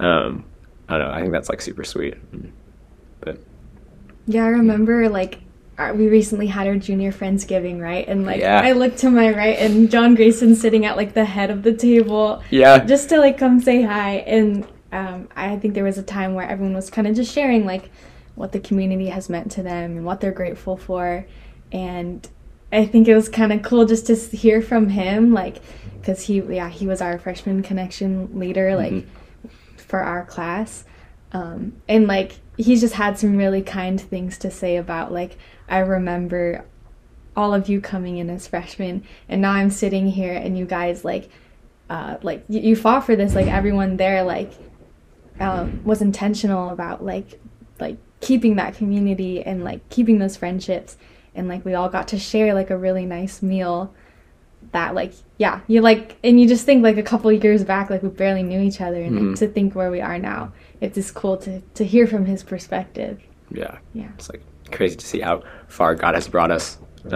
I don't know, I think that's like super sweet. But
yeah, I remember like we recently had our junior Friendsgiving, right? And like I looked to my right and John Grayson sitting at like the head of the table, just to like come say hi. And I think there was a time where everyone was kind of just sharing like what the community has meant to them and what they're grateful for. And I think it was kind of cool just to hear from him, like, because he was our Freshman Connection leader, like for our class, and like he's just had some really kind things to say about like, I remember all of you coming in as freshmen, and now I'm sitting here and you guys like you fought for this, like everyone there like was intentional about like keeping that community and like keeping those friendships, and like we all got to share like a really nice meal that like you like, and you just think like a couple of years back like we barely knew each other, and to think where we are now, it's just cool to hear from his perspective. Yeah
It's like crazy to see how far God has brought us.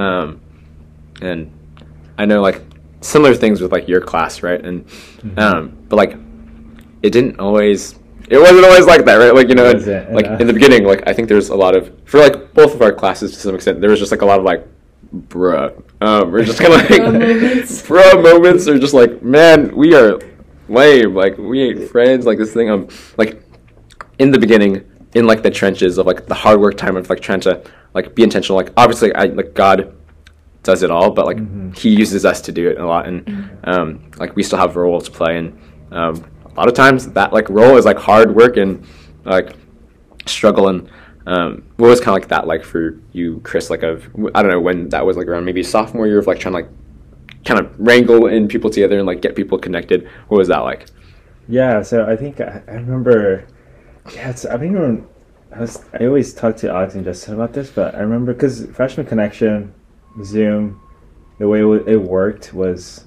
And I know like similar things with like your class, right? And but like it wasn't always like that, right? Like, you know, like in the beginning, like I think there's a lot of, for like both of our classes to some extent, there was just like a lot of like, bruh, we're just kind of like bruh moments, or just like, man, we are lame, like we ain't friends, like this thing. Like in the beginning, in like the trenches of like the hard work time of like trying to like be intentional, like obviously like God does it all, but like he uses us to do it a lot, and like we still have a role to play, and a lot of times that like role is like hard work and like struggle. And what was kind of like that like for you, Chris, like I don't know when that was, like around maybe sophomore year of like trying to like kind of wrangle in people together and like get people connected. What was that like?
Yeah, so I think I remember, I always talk to Alex and Justin about this, but I remember because Freshman Connection, Zoom, the way it worked was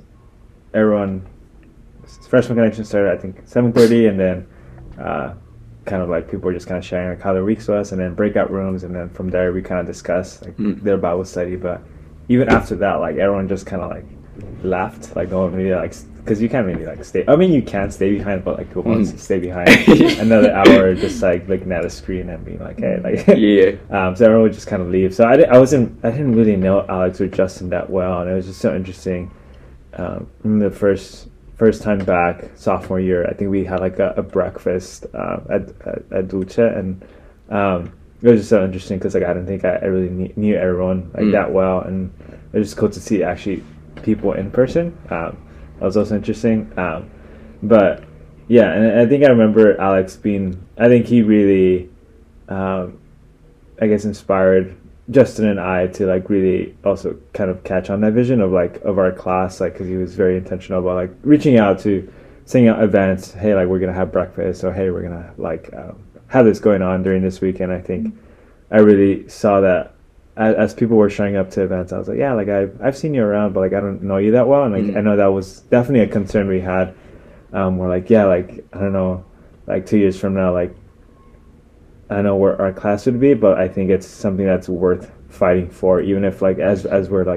Freshman Connection started I think 7:30, and then kind of like people were just kind of sharing like how their weeks was, and then breakout rooms, and then from there we kind of discussed like their Bible study. But even after that, like everyone just kind of like left, like no one really like, because you can't really like stay. I mean, you can stay behind, but like who wants to stay behind another hour just like looking at a screen and being like, hey, like so everyone would just kind of leave. So I didn't really know Alex or Justin that well, and it was just so interesting. The first time back, sophomore year, I think we had like a breakfast at Dulce, and it was just so interesting because like I didn't think I really knew everyone like that well, and it was just cool to see actually people in person. That was also interesting. But yeah, and I think I remember Alex I think he really, I guess, inspired Justin and I to like really also kind of catch on that vision of like of our class, like because he was very intentional about like reaching out to sending out events. Hey, like we're gonna have breakfast, or hey, we're gonna like have this going on during this weekend. I think I really saw that as people were showing up to events. I was like, yeah, like I've seen you around, but like I don't know you that well, and like I know that was definitely a concern we had. We're like, yeah, like I don't know, like 2 years from now, like I know where our class would be, but I think it's something that's worth fighting for, even if like as we're like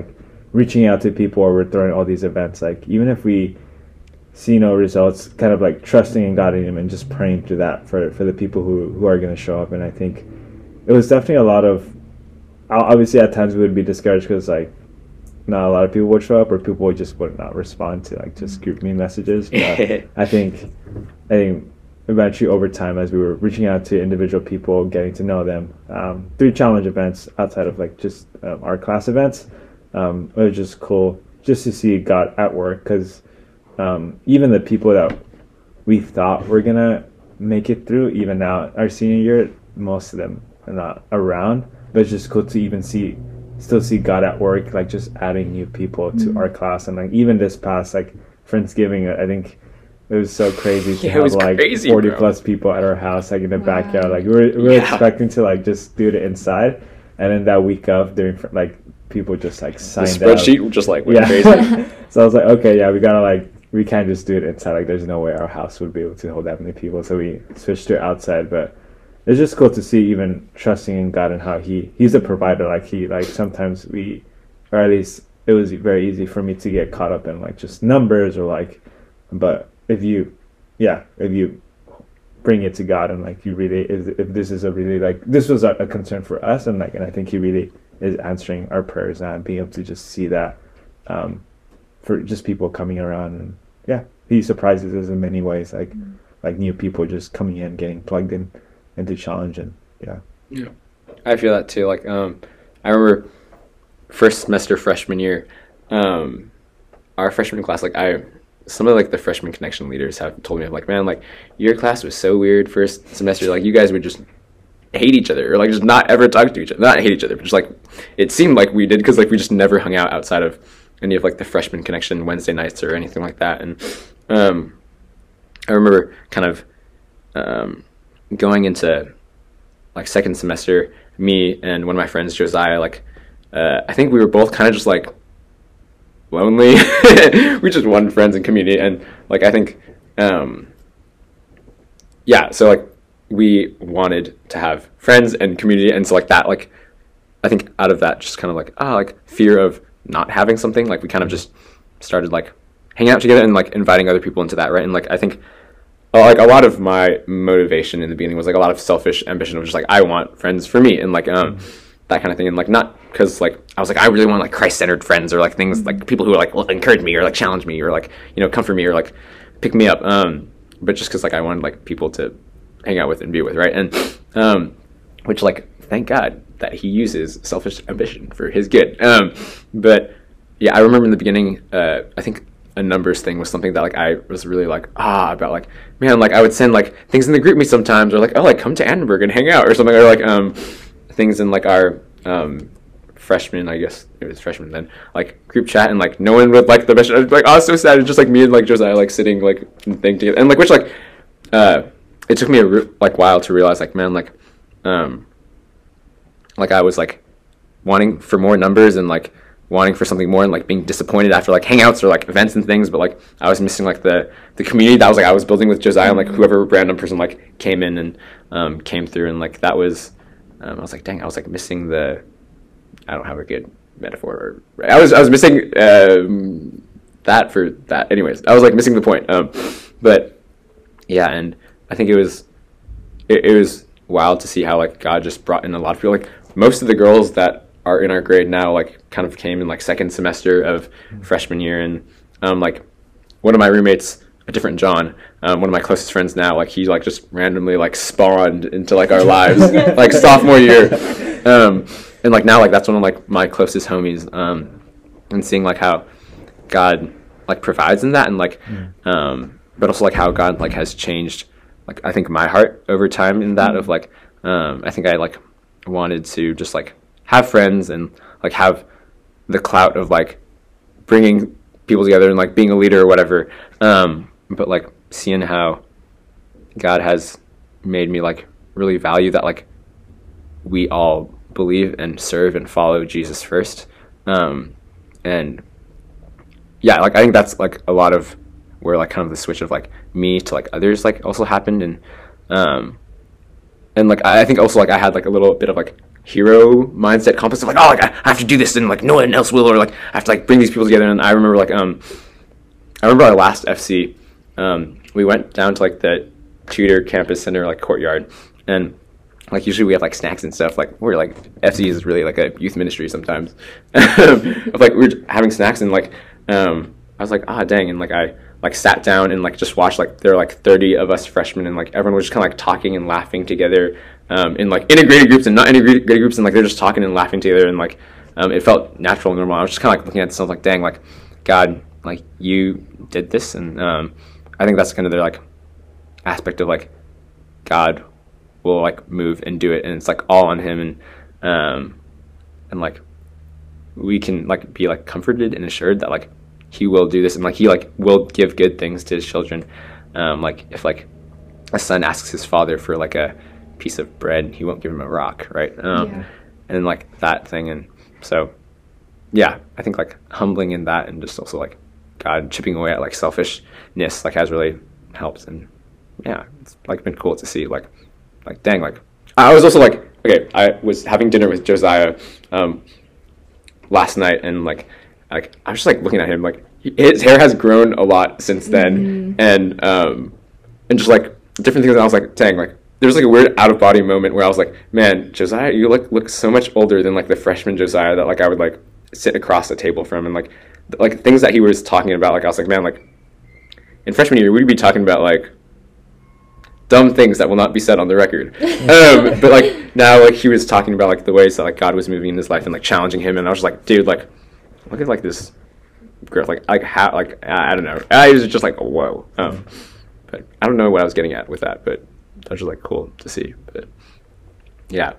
reaching out to people or we're throwing all these events, like even if we see no results, kind of like trusting in God in Him and just praying through that for the people who are going to show up. And I think it was definitely a lot of, obviously at times we would be discouraged because like not a lot of people would show up or people would not respond to like just group me messages. But I think eventually over time, as we were reaching out to individual people, getting to know them through challenge events outside of like just our class events, it was just cool just to see God at work, because even the people that we thought were gonna make it through, even now our senior year, most of them are not around, but it's just cool to even still see God at work, like just adding new people to our class. And like even this past like Friendsgiving, I think it was so crazy to have like 40 plus people at our house, like in the backyard. Like we were expecting to like just do it inside, and then that week of doing like people just like signed
the spreadsheet just like went crazy.
So I was like, okay, yeah, we can't just do it inside. Like there's no way our house would be able to hold that many people, so we switched to outside. But it's just cool to see even trusting in God and how he's a provider. Like sometimes or at least it was very easy for me to get caught up in like just numbers or like, but if you bring it to God and like you really, if this is a really like, this was a concern for us, and like, and I think He really is answering our prayers now and being able to just see that for just people coming around. And yeah, He surprises us in many ways, like new people just coming in, getting plugged in into challenge. And yeah,
I feel that too. Like I remember first semester freshman year, our freshman class, like some of like the freshman connection leaders have told me, I'm like, man, like your class was so weird first semester, like you guys would just hate each other or like just not ever talk to each other, not hate each other, but just like it seemed like we did, because like we just never hung out outside of any of like the freshman connection Wednesday nights or anything like that. And I remember kind of going into like second semester, me and one of my friends, Josiah, like I think we were both kind of just like lonely. We just wanted friends and community, and like I think so like we wanted to have friends and community, and so like that, like I think out of that just kind of like fear of not having something, like we kind of just started like hanging out together and like inviting other people into that, right? And like I think like a lot of my motivation in the beginning was like a lot of selfish ambition of just like I want friends for me, and like that kind of thing. And like not because like I was like I really want like Christ-centered friends or like things like people who like will encourage me or like challenge me or like comfort me or like pick me up, but just because like I wanted like people to hang out with and be with, right? And which like thank God that He uses selfish ambition for His good. But yeah, I remember in the beginning, I think a numbers thing was something that like I was really like about, like man, like I would send like things in the group me sometimes, or like like come to Annenberg and hang out or something, or like things in like our freshman, I guess it was freshman then, like group chat, and like no one would like the mission. I was like, oh, so sad. It's just like me and like Josiah like sitting like and thing together, and like which like it took me a while to realize like man, like I was like wanting for more numbers and like wanting for something more and like being disappointed after like hangouts or like events and things, but like I was missing like the community that was like I was building with Josiah, and like whoever random person like came in and came through, and like that was I was like dang, I was like missing I don't have a good metaphor, right? I was missing that for that. Anyways, I was like missing the point. But yeah, and I think it was wild to see how like God just brought in a lot of people. Like most of the girls that are in our grade now like kind of came in like second semester of freshman year, and like one of my roommates, a different John, one of my closest friends now, like he like just randomly like spawned into like our lives like sophomore year, and like now like that's one of like my closest homies, and seeing like how God like provides in that, and like but also like how God like has changed like I think my heart over time in that of like I think I like wanted to just like have friends and like have the clout of like bringing people together and like being a leader or whatever, but like seeing how God has made me like really value that like we all believe and serve and follow Jesus first, and yeah, like I think that's like a lot of where like kind of the switch of like me to like others like also happened, and like I think also like I had like a little bit of like hero mindset complex of like, oh, like I have to do this and like no one else will, or like I have to like bring these people together. And I remember like I remember our last FC, we went down to like the Tudor campus center like courtyard, and like usually we have like snacks and stuff. Like we're like FC is really like a youth ministry sometimes. Of like we're having snacks and like I was like, ah, dang, and like I like sat down and like just watched like there were like 30 of us freshmen, and like everyone was just kind of like talking and laughing together in like integrated groups and not integrated groups, and like they're just talking and laughing together, and like it felt natural and normal. I was just kind of like looking at myself like, dang, like God, like you did this. And I think that's kind of their like aspect of like God will like move and do it, and it's like all on him, and like we can like be like comforted and assured that like he will do this, and like he like will give good things to his children. Like if like a son asks his father for like a piece of bread, he won't give him a rock, right? And like that thing. And so yeah, I think like humbling in that, and just also like God chipping away at like selfishness like has really helped. And yeah, it's like been cool to see like dang, like I was also like, okay, I was having dinner with Josiah last night, and like I was just like looking at him, like his hair has grown a lot since then. And just like different things, and I was like, dang, like there was like a weird out of body moment where I was like, man, Josiah, you look so much older than like the freshman Josiah that like I would like sit across the table from, and like things that he was talking about, like I was like, man, like in freshman year we'd be talking about like dumb things that will not be said on the record. But like now, like he was talking about like the ways that like God was moving in his life and like challenging him, and I was just like, dude, like look at like this growth, like how, like I don't know, I was just like, whoa. But I don't know what I was getting at with that, but that was just like cool to see. But yeah.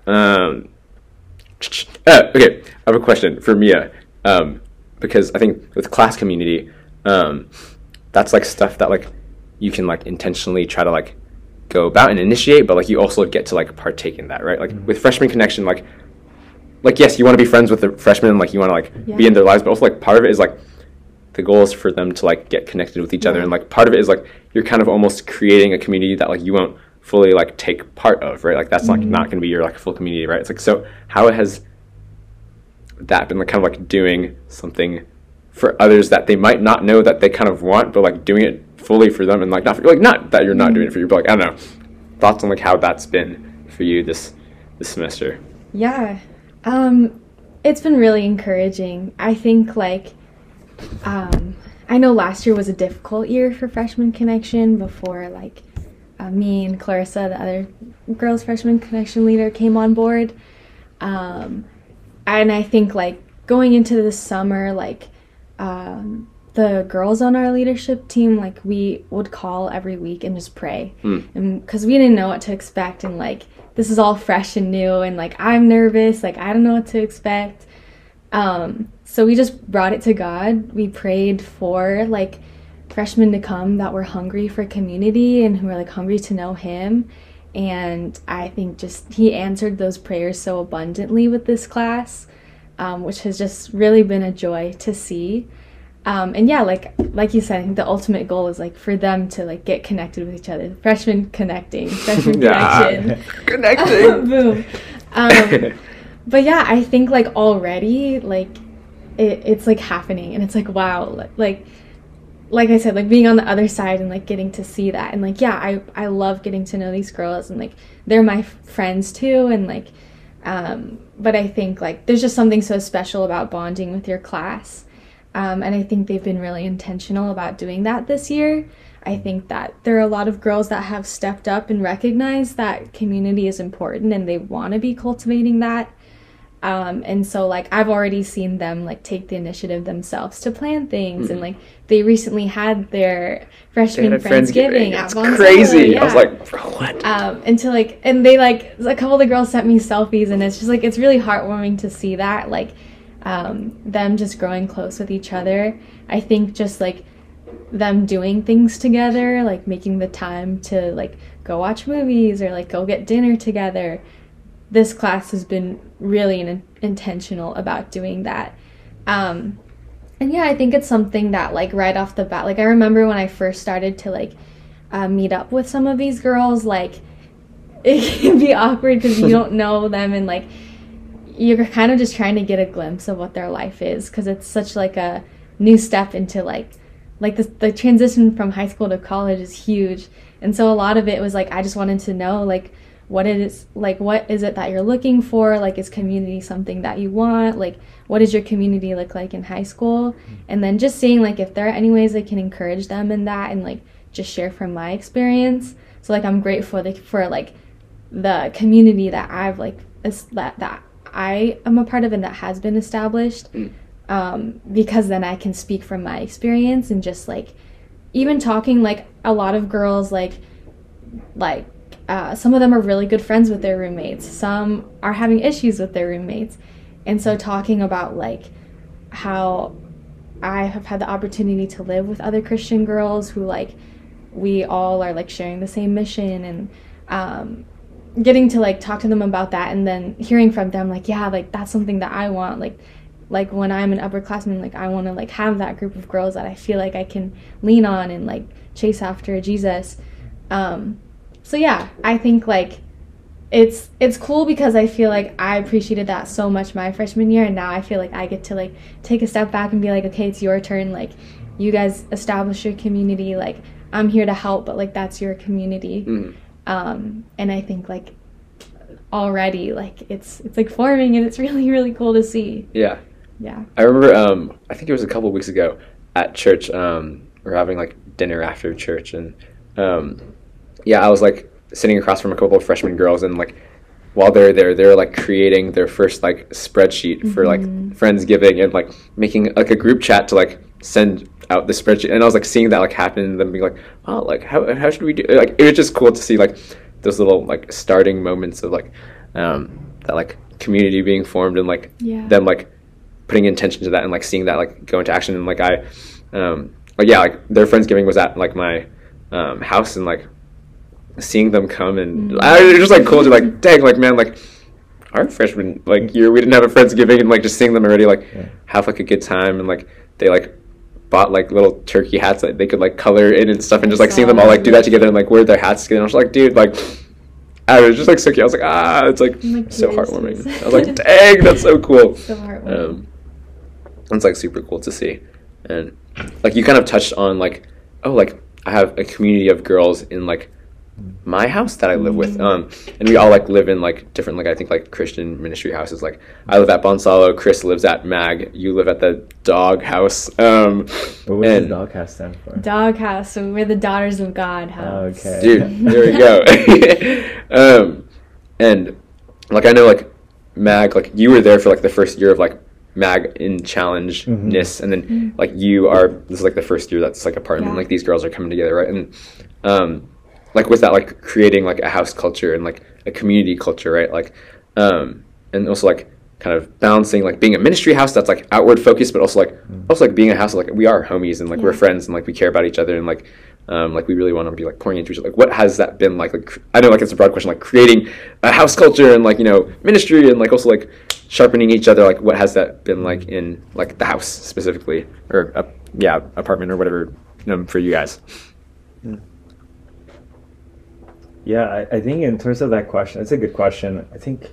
Okay, I have a question for Mia, because I think with class community, that's like stuff that like you can like intentionally try to like go about and initiate, but like you also get to like partake in that, right? Like with Freshman Connection, like yes, you want to be friends with the freshmen, and like you want to like be in their lives, but also like part of it is like the goal is for them to like get connected with each other, and like part of it is like you're kind of almost creating a community that like you won't fully like take part of, right? Like that's like not going to be your like full community, right? It's like, so how has that been like kind of like doing something for others that they might not know that they kind of want, but like doing it fully for them, and like not that you're not doing it for you, but like I don't know, thoughts on like how that's been for you this semester?
Yeah, it's been really encouraging. I think like I know last year was a difficult year for Freshman Connection before like me and Clarissa, the other girls Freshman Connection leader, came on board, and I think like going into the summer, like the girls on our leadership team, like we would call every week and just pray, and because we didn't know what to expect, and like this is all fresh and new, and like I'm nervous, like I don't know what to expect, so we just brought it to God. We prayed for like freshmen to come that were hungry for community and who were like hungry to know him, and I think just he answered those prayers so abundantly with this class, which has just really been a joy to see. And yeah, like you said, I think the ultimate goal is like for them to like get connected with each other. Freshman connection.
Connecting.
Boom. But yeah, I think like already like it's like happening, and it's like wow, like I said, like being on the other side and like getting to see that, and like yeah, I love getting to know these girls, and like they're my friends too, and like but I think like there's just something so special about bonding with your class. And I think they've been really intentional about doing that this year. I think that there are a lot of girls that have stepped up and recognized that community is important, and they want to be cultivating that. And so like I've already seen them like take the initiative themselves to plan things, and like they recently had their freshman Friendsgiving at Von
crazy.
Yeah.
I was like, bro, what?
And they like a couple of the girls sent me selfies, and it's just like it's really heartwarming to see that like them just growing close with each other. I think just like them doing things together, like making the time to like go watch movies or like go get dinner together. This class has been really intentional about doing that. And yeah, I think it's something that like right off the bat, like I remember when I first started to like meet up with some of these girls, like it can be awkward because you don't know them, and like you're kind of just trying to get a glimpse of what their life is, because it's such like a new step into like the transition from high school to college is huge. And so a lot of it was like I just wanted to know like what it is, like what is it that you're looking for, like is community something that you want, like what does your community look like in high school, and then just seeing like if there are any ways I can encourage them in that, and like just share from my experience. So like I'm grateful for like the community that I've like that I am a part of and that has been established, because then I can speak from my experience, and just like even talking, like a lot of girls like some of them are really good friends with their roommates, some are having issues with their roommates, and so talking about like how I have had the opportunity to live with other Christian girls who like we all are like sharing the same mission, and getting to like talk to them about that, and then hearing from them like, yeah, like that's something that I want, like when I'm an upperclassman, like I want to like have that group of girls that I feel like I can lean on and like chase after Jesus. So yeah, I think like it's cool because I feel like I appreciated that so much my freshman year, and now I feel like I get to like take a step back and be like, okay, it's your turn, like you guys establish your community, like I'm here to help, but like that's your community. And I think like already like it's like forming, and it's really, really cool to see.
Yeah.
Yeah.
I remember I think it was a couple of weeks ago at church, we're having like dinner after church, and yeah, I was like sitting across from a couple of freshman girls, and like while they're there, they're like creating their first like spreadsheet for like Friendsgiving, and like making like a group chat to like send out the spreadsheet. And I was like seeing that like happen, and then being like, oh, like how should we do, like it was just cool to see like those little like starting moments of like that like community being formed, and like them like putting intention to that, and like seeing that like go into action. And like I like yeah, like their Friendsgiving was at like my house, and like seeing them come, and it was just like cool to like, dang, like man, like our freshman like year we didn't have a Friendsgiving, and like just seeing them already like have like a good time, and like they like bought like little turkey hats that they could like color in and stuff, and just like seeing them all like do that together and like wear their hats together. And I was like, dude, like I was just like so cute. I was like, it's like so heartwarming. I was like, dang, that's so cool.
So heartwarming.
It's like super cool to see. And like you kind of touched on like, oh, like I have a community of girls in like my house that I live with, and we all like live in like different, like I think like Christian ministry houses. Like I live at Bonsalo, Chris lives at Mag, you live at the Dog House.
What does Dog House stand for?
Dog House, so we're the Daughters of God house.
Okay,
dude, there we go. And like I know like Mag, like you were there for like the first year of like Mag in challenge-ness, and then like this is like the first year that's like apartment, like these girls are coming together, right? And like with that, like creating like a house culture and like a community culture, right? Like and also like kind of balancing like being a ministry house that's like outward focused, but also like being a house like we are homies, and like we're friends, and like we care about each other, and like we really want to be like pouring into each other. Like what has that been like I know like it's a broad question, like creating a house culture and like, you know, ministry, and like also like sharpening each other, like what has that been like in like the house specifically, or apartment or whatever, for you guys?
Yeah, I think in terms of that question, it's a good question. I think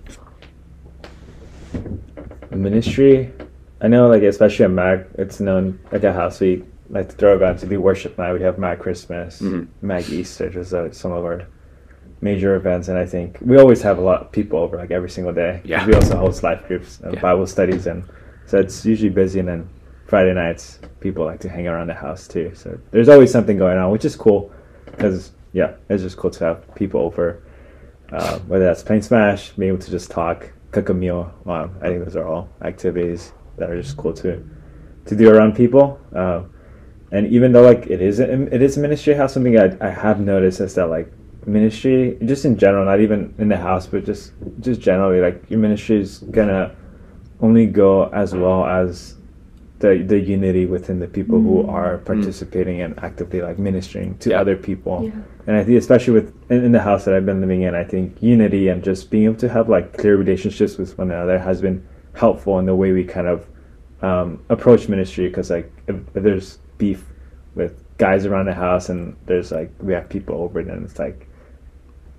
ministry, I know like especially at Mag, it's known like a house we like to throw events. We do worship night, we have Mag Christmas, Mag Easter, just some of our major events. And I think we always have a lot of people over like every single day.
Yeah.
We also host life groups, Bible studies, and so it's usually busy. And then Friday nights, people like to hang around the house too. So there's always something going on, which is cool because it's just cool to have people over, whether that's playing Smash, being able to just talk, cook a meal. I think those are all activities that are just cool to do around people. And even though like it is a ministry house, something I have noticed is that like ministry, just in general, not even in the house, but just generally, like your ministry is gonna only go as well as the unity within the people who are participating and actively like ministering to other people. And I think especially in the house that I've been living in, I think unity and just being able to have like clear relationships with one another has been helpful in the way we kind of approach ministry. Because like if there's beef with guys around the house and there's like we have people over, then it's like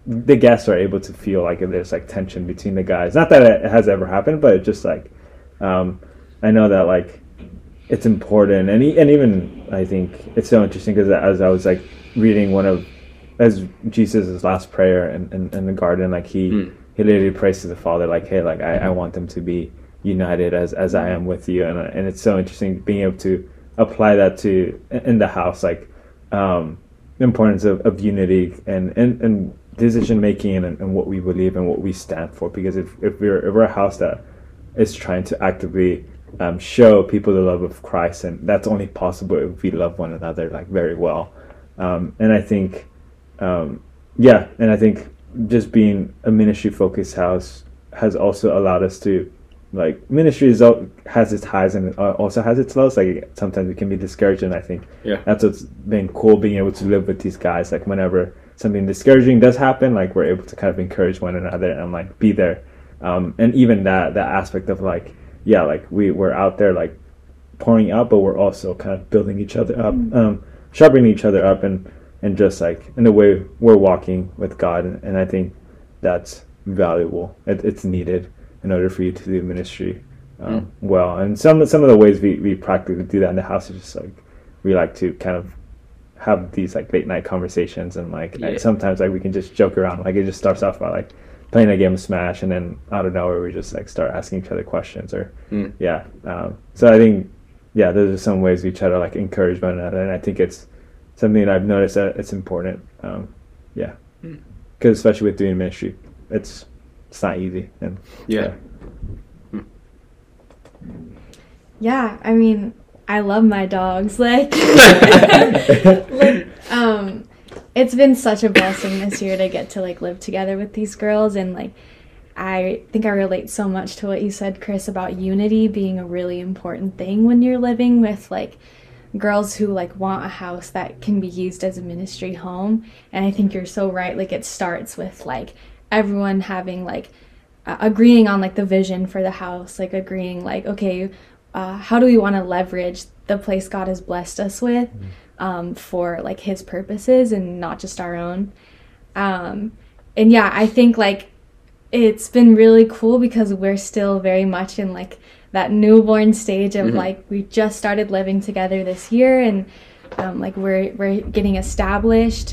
the guests are able to feel like there's like tension between the guys. Not that it has ever happened, but it's just like I know that like it's important, and even I think it's so interesting because as I was like reading as Jesus' last prayer in the garden, like he literally prays to the Father like, hey, like I want them to be united as I am with you, and it's so interesting being able to apply that to in the house, like the importance of unity and decision making and what we believe and what we stand for. Because if we're a house that is trying to actively show people the love of Christ, and that's only possible if we love one another like very well. And I think and I think just being a ministry focused house has also allowed us to, like, ministry has its highs and it also has its lows. Like sometimes it can be discouraging. I think that's what's been cool, being able to live with these guys. Like whenever something discouraging does happen, like we're able to kind of encourage one another and like be there. And even that aspect of like, like we're out there like pouring out, but we're also kind of building each other up, sharpening each other up, and just like in the way we're walking with God. And I think that's valuable. It's needed in order for you to do ministry well. And some of the ways we practically do that in the house is just like we like to kind of have these like late night conversations, and like sometimes like we can just joke around. Like it just starts off by like playing a game of Smash, and then out of nowhere we just like start asking each other questions or so I think those are some ways we try to like encourage one another, and I think it's something that I've noticed that it's important, because especially with doing ministry, it's not easy. And
I mean, I love my dogs. Like, it's been such a blessing this year to get to like live together with these girls, and like I think I relate so much to what you said, Chris, about unity being a really important thing when you're living with like girls who like want a house that can be used as a ministry home. And I think you're so right. Like it starts with like everyone having like agreeing on like the vision for the house, like agreeing like, okay, how do we want to leverage the place God has blessed us with for like his purposes and not just our own. And I think like it's been really cool because we're still very much in like that newborn stage of like we just started living together this year, and like we're getting established,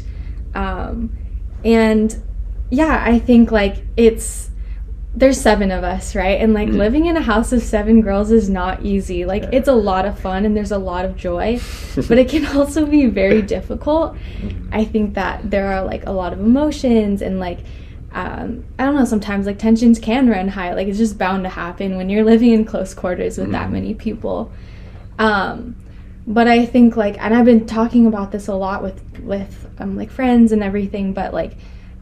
and I think like there's 7 of us, right? And like living in a house of 7 girls is not easy. Like it's a lot of fun and there's a lot of joy, but it can also be very difficult. I think that there are like a lot of emotions, and like I don't know, sometimes like tensions can run high. Like it's just bound to happen when you're living in close quarters with that many people. But I think like, and I've been talking about this a lot with like friends and everything, but like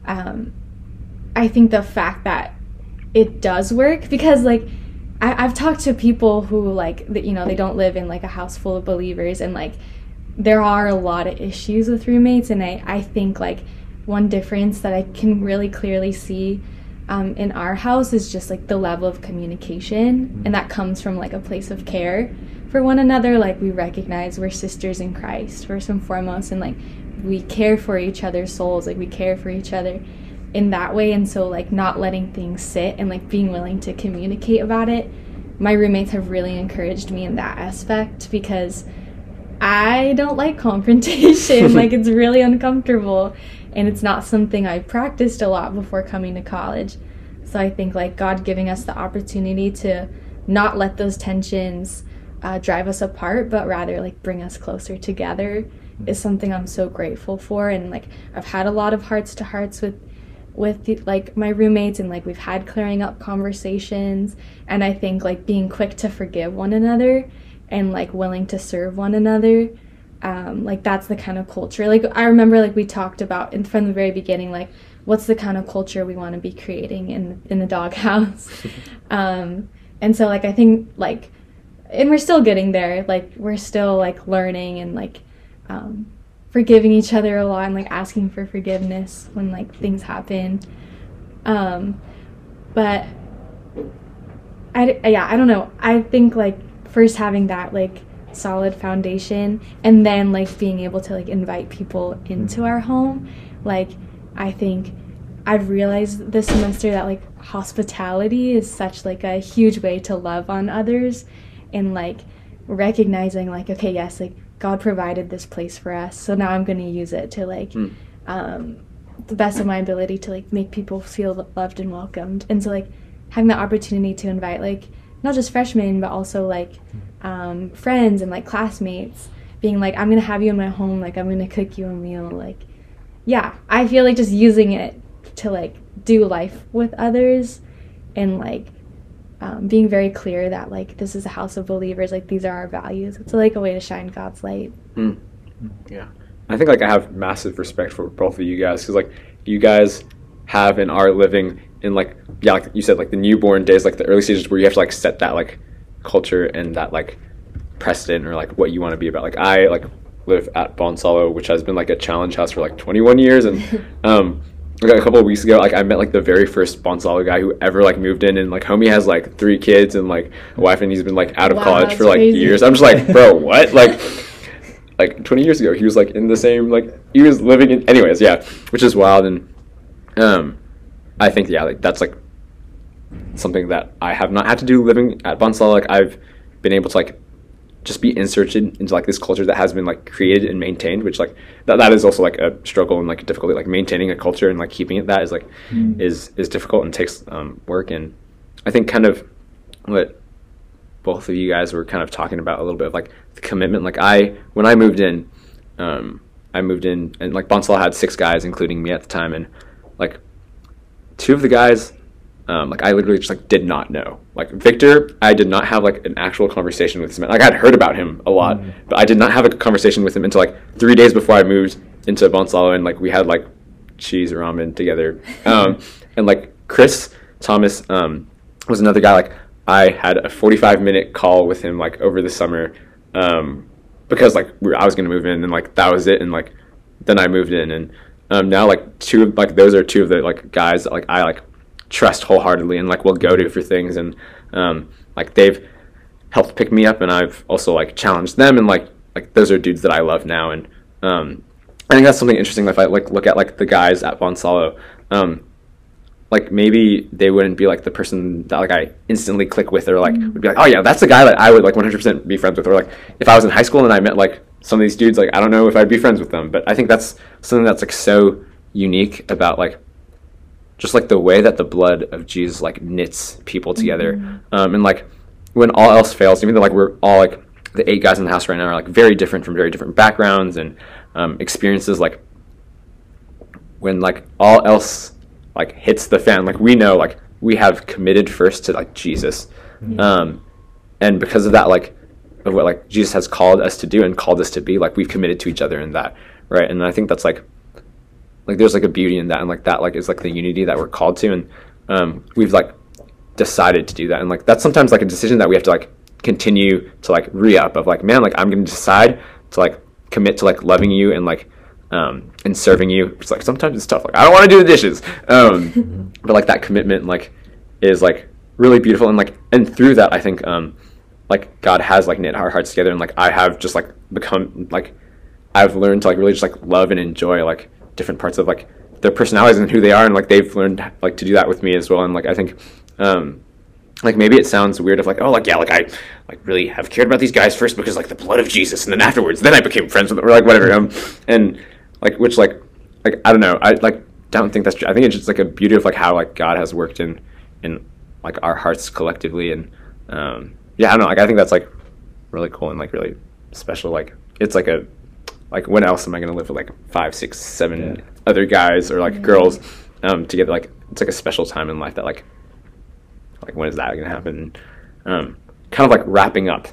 I think the fact that it does work, because like I've talked to people who like that, you know, they don't live in like a house full of believers, and like there are a lot of issues with roommates. And I think like one difference that I can really clearly see in our house is just like the level of communication, and that comes from like a place of care for one another. Like we recognize we're sisters in Christ first and foremost, and like we care for each other's souls, like we care for each other in that way. And so like not letting things sit and like being willing to communicate about it, my roommates have really encouraged me in that aspect, because I don't like confrontation. Like it's really uncomfortable, and it's not something I practiced a lot before coming to college. So I think like God giving us the opportunity to not let those tensions drive us apart, but rather like bring us closer together is something I'm so grateful for. And like I've had a lot of hearts to hearts with like my roommates, and like we've had clearing up conversations. And I think like being quick to forgive one another and like willing to serve one another, like that's the kind of culture. Like I remember like we talked about from the very beginning, like what's the kind of culture we want to be creating in the doghouse. And so like I think like, and we're still getting there, like we're still like learning and like forgiving each other a lot, and like asking for forgiveness when like things happen. But I don't know, I think like first having that like solid foundation, and then like being able to like invite people into our home, like I think I've realized this semester that like hospitality is such like a huge way to love on others, and like recognizing like, okay, yes, like God provided this place for us, so now I'm going to use it to like the best of my ability to like make people feel loved and welcomed. And so like having the opportunity to invite like not just freshmen but also like friends and like classmates, being like, I'm going to have you in my home, like I'm going to cook you a meal, like yeah, I feel like just using it to like do life with others, and like being very clear that like this is a house of believers, like these are our values. It's like a way to shine God's light.
Yeah, I think like I have massive respect for both of you guys, because like you guys have and are living in like, yeah, like you said, like the newborn days, like the early stages where you have to like set that like culture and that like precedent, or like what you want to be about. Like I like live at Bonsalo, which has been like a challenge house for like 21 years, and like a couple of weeks ago, like I met like the very first Bonsalo guy who ever like moved in, and like homie has like 3 kids and like a wife, and he's been like out of college for like
crazy.
years. I'm just like, bro, what? Like 20 years ago he was like in the same, like he was living in, anyways, yeah, which is wild. And I think, yeah, like that's like something that I have not had to do living at Bonsalo. Like I've been able to like just be inserted into like this culture that has been like created and maintained, which like that is also like a struggle and like a difficulty. Like maintaining a culture and like keeping it, that is like is difficult and takes work. And I think kind of what both of you guys were kind of talking about a little bit of like the commitment. Like when I moved in and like Bonsalo had 6 guys including me at the time, and like 2 of the guys like I literally just like did not know. Like Victor, I did not have like an actual conversation with this man. Like I'd heard about him a lot, but I did not have a conversation with him until like 3 days before I moved into Bonsalo, and like we had like cheese ramen together. And like Chris Thomas was another guy. Like I had a 45-minute call with him like over the summer because like I was gonna move in, and like that was it. And like then I moved in, and now like those are 2 of the like guys that like I like trust wholeheartedly and like will go to for things, and like they've helped pick me up, and I've also like challenged them, and like those are dudes that I love now. And I think that's something interesting. If I like look at like the guys at Bonsalo, like maybe they wouldn't be like the person that like I instantly click with, or like would be like, oh yeah, that's the guy that I would like 100% be friends with. Or like if I was in high school and I met like some of these dudes, like I don't know if I'd be friends with them. But I think that's something that's like so unique about like just like the way that the blood of Jesus like knits people together. And like when all else fails, even though like we're all like the 8 guys in the house right now are like very different from very different backgrounds and experiences, like when like all else like hits the fan, like we know like we have committed first to like Jesus. And because of that, like of what like Jesus has called us to do and called us to be, like we've committed to each other in that, right? And I think that's like there's like a beauty in that, and like that like is like the unity that we're called to, and we've like decided to do that. And like that's sometimes like a decision that we have to like continue to like re-up of like, man, like I'm gonna decide to like commit to like loving you and like and serving you. It's like sometimes it's tough, like I don't want to do the dishes, but like that commitment like is like really beautiful. And like and through that I think like God has like knit our hearts together, and like I have just like become like I've learned to like really just like love and enjoy like different parts of like their personalities and who they are, and like they've learned like to do that with me as well. And like I think like maybe it sounds weird if like, oh like yeah, like I like really have cared about these guys first because like the blood of Jesus, and then afterwards then I became friends with them, or like whatever, and like which like I don't know, I like don't think that's true. I think it's just like a beauty of like how like God has worked in like our hearts collectively. And yeah, I don't know, like I think that's like really cool and like really special. Like it's like a like when else am I gonna live with like 5, 6, 7 other guys or like girls together? Like it's like a special time in life that like when is that gonna happen? Kind of like wrapping up,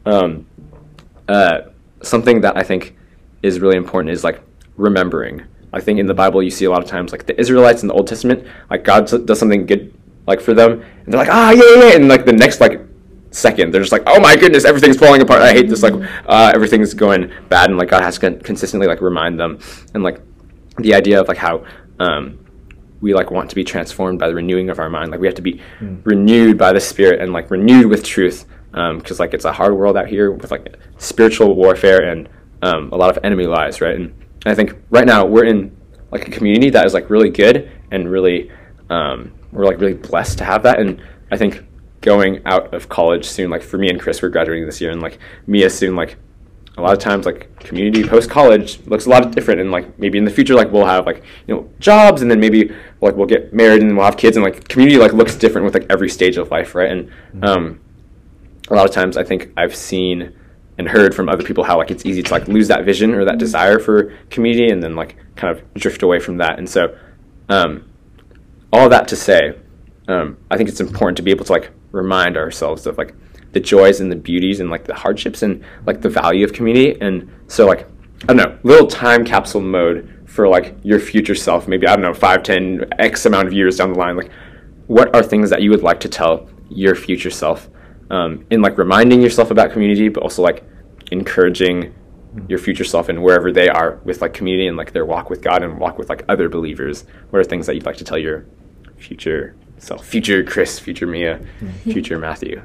something that I think is really important is like remembering. I think in the Bible you see a lot of times like the Israelites in the Old Testament, like God does something good like for them, and they're like, yeah, and like the next like second they're just like, oh my goodness, everything's falling apart, I hate this, like everything's going bad. And like God has to consistently like remind them. And like the idea of like how we like want to be transformed by the renewing of our mind, like we have to be renewed by the Spirit and like renewed with truth, because like it's a hard world out here with like spiritual warfare and a lot of enemy lies, right? And I think right now we're in like a community that is like really good and really we're like really blessed to have that. And I think going out of college soon, like for me and Chris, we're graduating this year, and like Mia soon, like a lot of times like community post college looks a lot different, and like maybe in the future like we'll have like, you know, jobs, and then maybe like we'll get married and we'll have kids, and like community like looks different with like every stage of life, right? And a lot of times I think I've seen and heard from other people how like it's easy to like lose that vision or that desire for community and then like kind of drift away from that. And so all that to say, I think it's important to be able to like remind ourselves of like the joys and the beauties and like the hardships and like the value of community. And so like, I don't know, little time capsule mode for like your future self, maybe, I don't know, 5, 10, X amount of years down the line, like what are things that you would like to tell your future self, in like reminding yourself about community, but also like encouraging your future self and wherever they are with like community and like their walk with God and walk with like other believers. What are things that you'd like to tell your future self, future Chris, future Mia, future Matthew?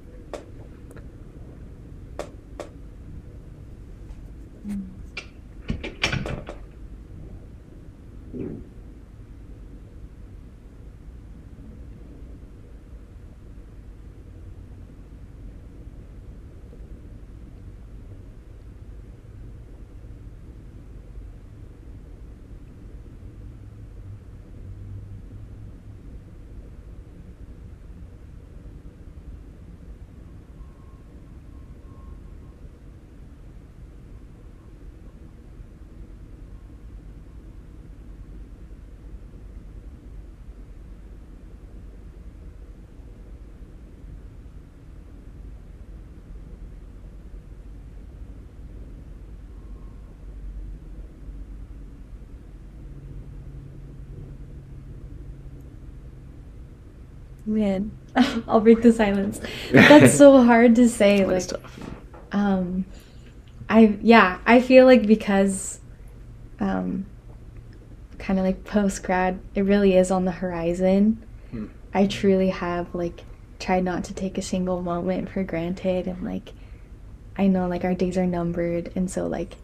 Man, I'll break the silence. That's so hard to say. Like, I feel like because, kind of like post grad, it really is on the horizon. I truly have like tried not to take a single moment for granted, and like, I know like our days are numbered, and so like,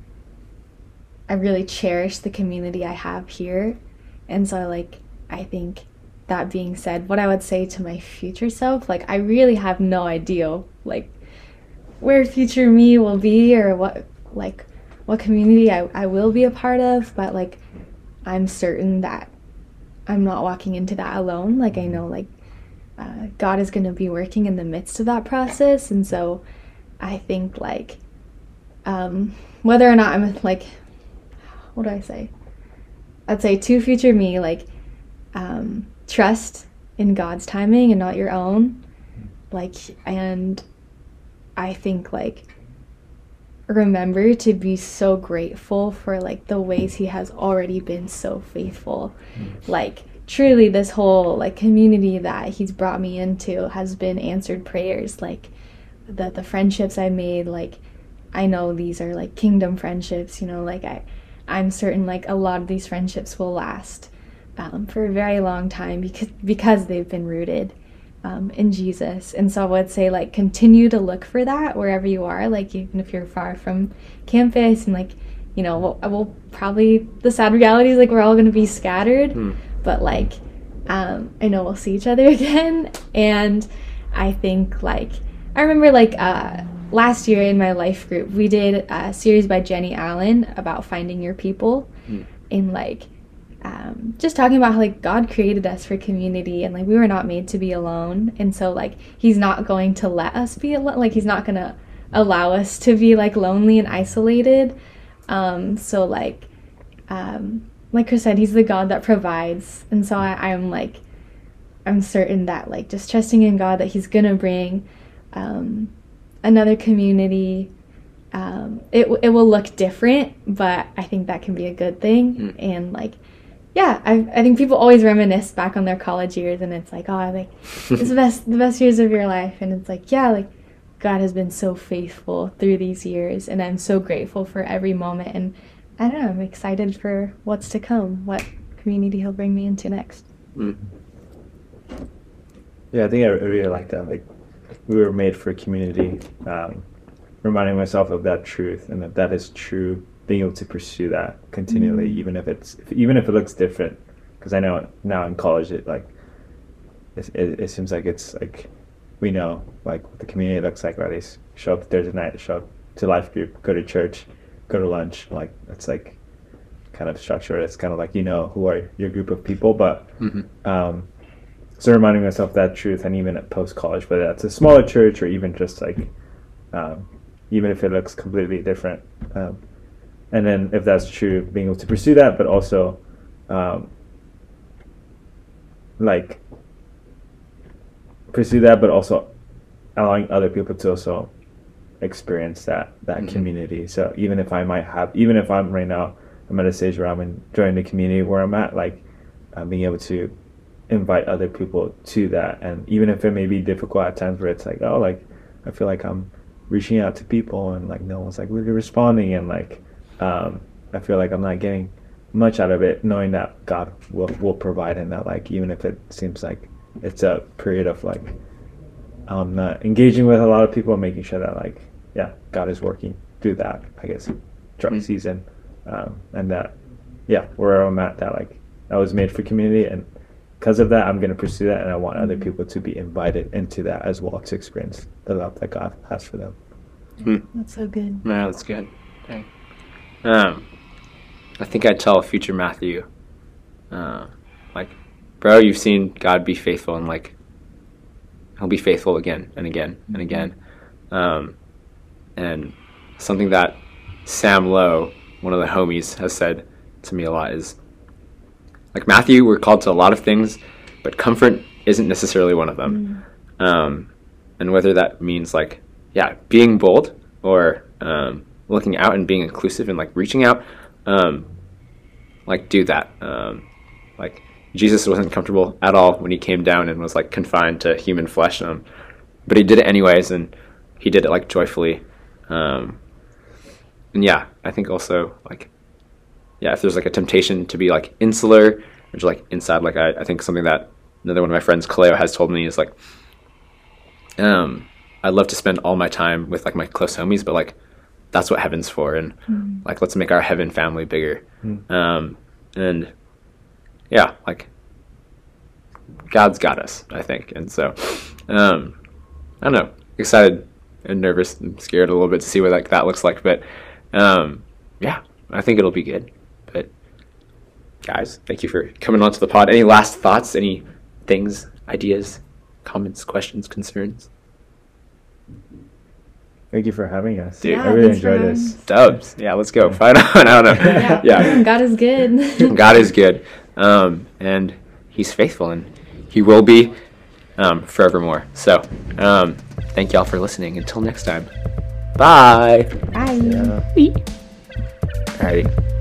I really cherish the community I have here, and so like, I think. That being said, what I would say to my future self, like I really have no idea like where future me will be or what community I will be a part of, but like I'm certain that I'm not walking into that alone. Like I know like God is going to be working in the midst of that process, and so I think like whether or not I'm like, what do I say? I'd say to future me, like trust in God's timing and not your own. Like, and I think like remember to be so grateful for like the ways he has already been so faithful. Like truly this whole like community that he's brought me into has been answered prayers. Like the friendships I made, like I know these are like kingdom friendships, you know, like I'm certain like a lot of these friendships will last for a very long time because they've been rooted in Jesus. And so I would say like continue to look for that wherever you are, like even if you're far from campus, and like, you know, we'll probably, the sad reality is like we're all going to be scattered, but like I know we'll see each other again. And I think like I remember like last year in my life group we did a series by Jenny Allen about finding your people, and like just talking about how like God created us for community, and like we were not made to be alone, and so like he's not going to let us be alone, like he's not gonna allow us to be like lonely and isolated. So like Chris said, he's the God that provides, and so I'm certain that like just trusting in God that he's gonna bring another community. It will look different, but I think that can be a good thing. And like yeah, I think people always reminisce back on their college years, and it's like, oh, like it's the best years of your life, and it's like, yeah, like God has been so faithful through these years, and I'm so grateful for every moment, and I don't know, I'm excited for what's to come, what community he'll bring me into next.
Yeah, I think I really like that. Like we were made for community, reminding myself of that truth, and that is true being able to pursue that continually, even if it looks different. Because I know now in college, it seems like it's like we know like what the community looks like. Right, they show up Thursday night, show up to life group, go to church, go to lunch. Like it's like kind of structured. It's kind of like who are your group of people, but so reminding myself that truth, and even at post college, whether that's a smaller church or even just like even if it looks completely different, and then if that's true, being able to pursue that, but also like pursue that, but also allowing other people to also experience that community. So even if I'm right now, I'm at a stage where I'm enjoying the community where I'm at, like being able to invite other people to that. And even if it may be difficult at times where it's like, oh, like I feel like I'm reaching out to people and like no one's like really responding, and like I feel like I'm not getting much out of it, knowing that God will provide, and that like even if it seems like it's a period of like not engaging with a lot of people, making sure that like God is working through that, I guess, dry season, and that where I'm at, that like I was made for community, and because of that I'm going to pursue that, and I want other people to be invited into that as well, to experience the love that God has for them.
That's so good.
Yeah, that's good. Dang. I think I'd tell future Matthew, like, bro, you've seen God be faithful, and like he'll be faithful again and again and again. And something that Sam Lowe, one of the homies, has said to me a lot is, like, Matthew, we're called to a lot of things, but comfort isn't necessarily one of them. And whether that means like, being bold, or looking out and being inclusive and like reaching out, like do that. Like Jesus wasn't comfortable at all when he came down and was like confined to human flesh, but he did it anyways, and he did it like joyfully. And I think also like, if there's like a temptation to be like insular or just like inside, like I think something that another one of my friends, Kaleo, has told me is like, I'd love to spend all my time with like my close homies, but like that's what heaven's for, and like let's make our heaven family bigger. And like God's got us, I think. And so I don't know, excited and nervous and scared a little bit to see what like that looks like, but I think it'll be good. But guys, thank you for coming on to the pod. Any last thoughts, any things, ideas, comments, questions, concerns?
Thank you for having us.
Dude,
I really enjoyed this.
Dubs. Yeah, let's go. Fight on. I don't know.
God is good.
God is good. And he's faithful, and he will be forevermore. So thank y'all for listening. Until next time. Bye.
Bye.
Alrighty.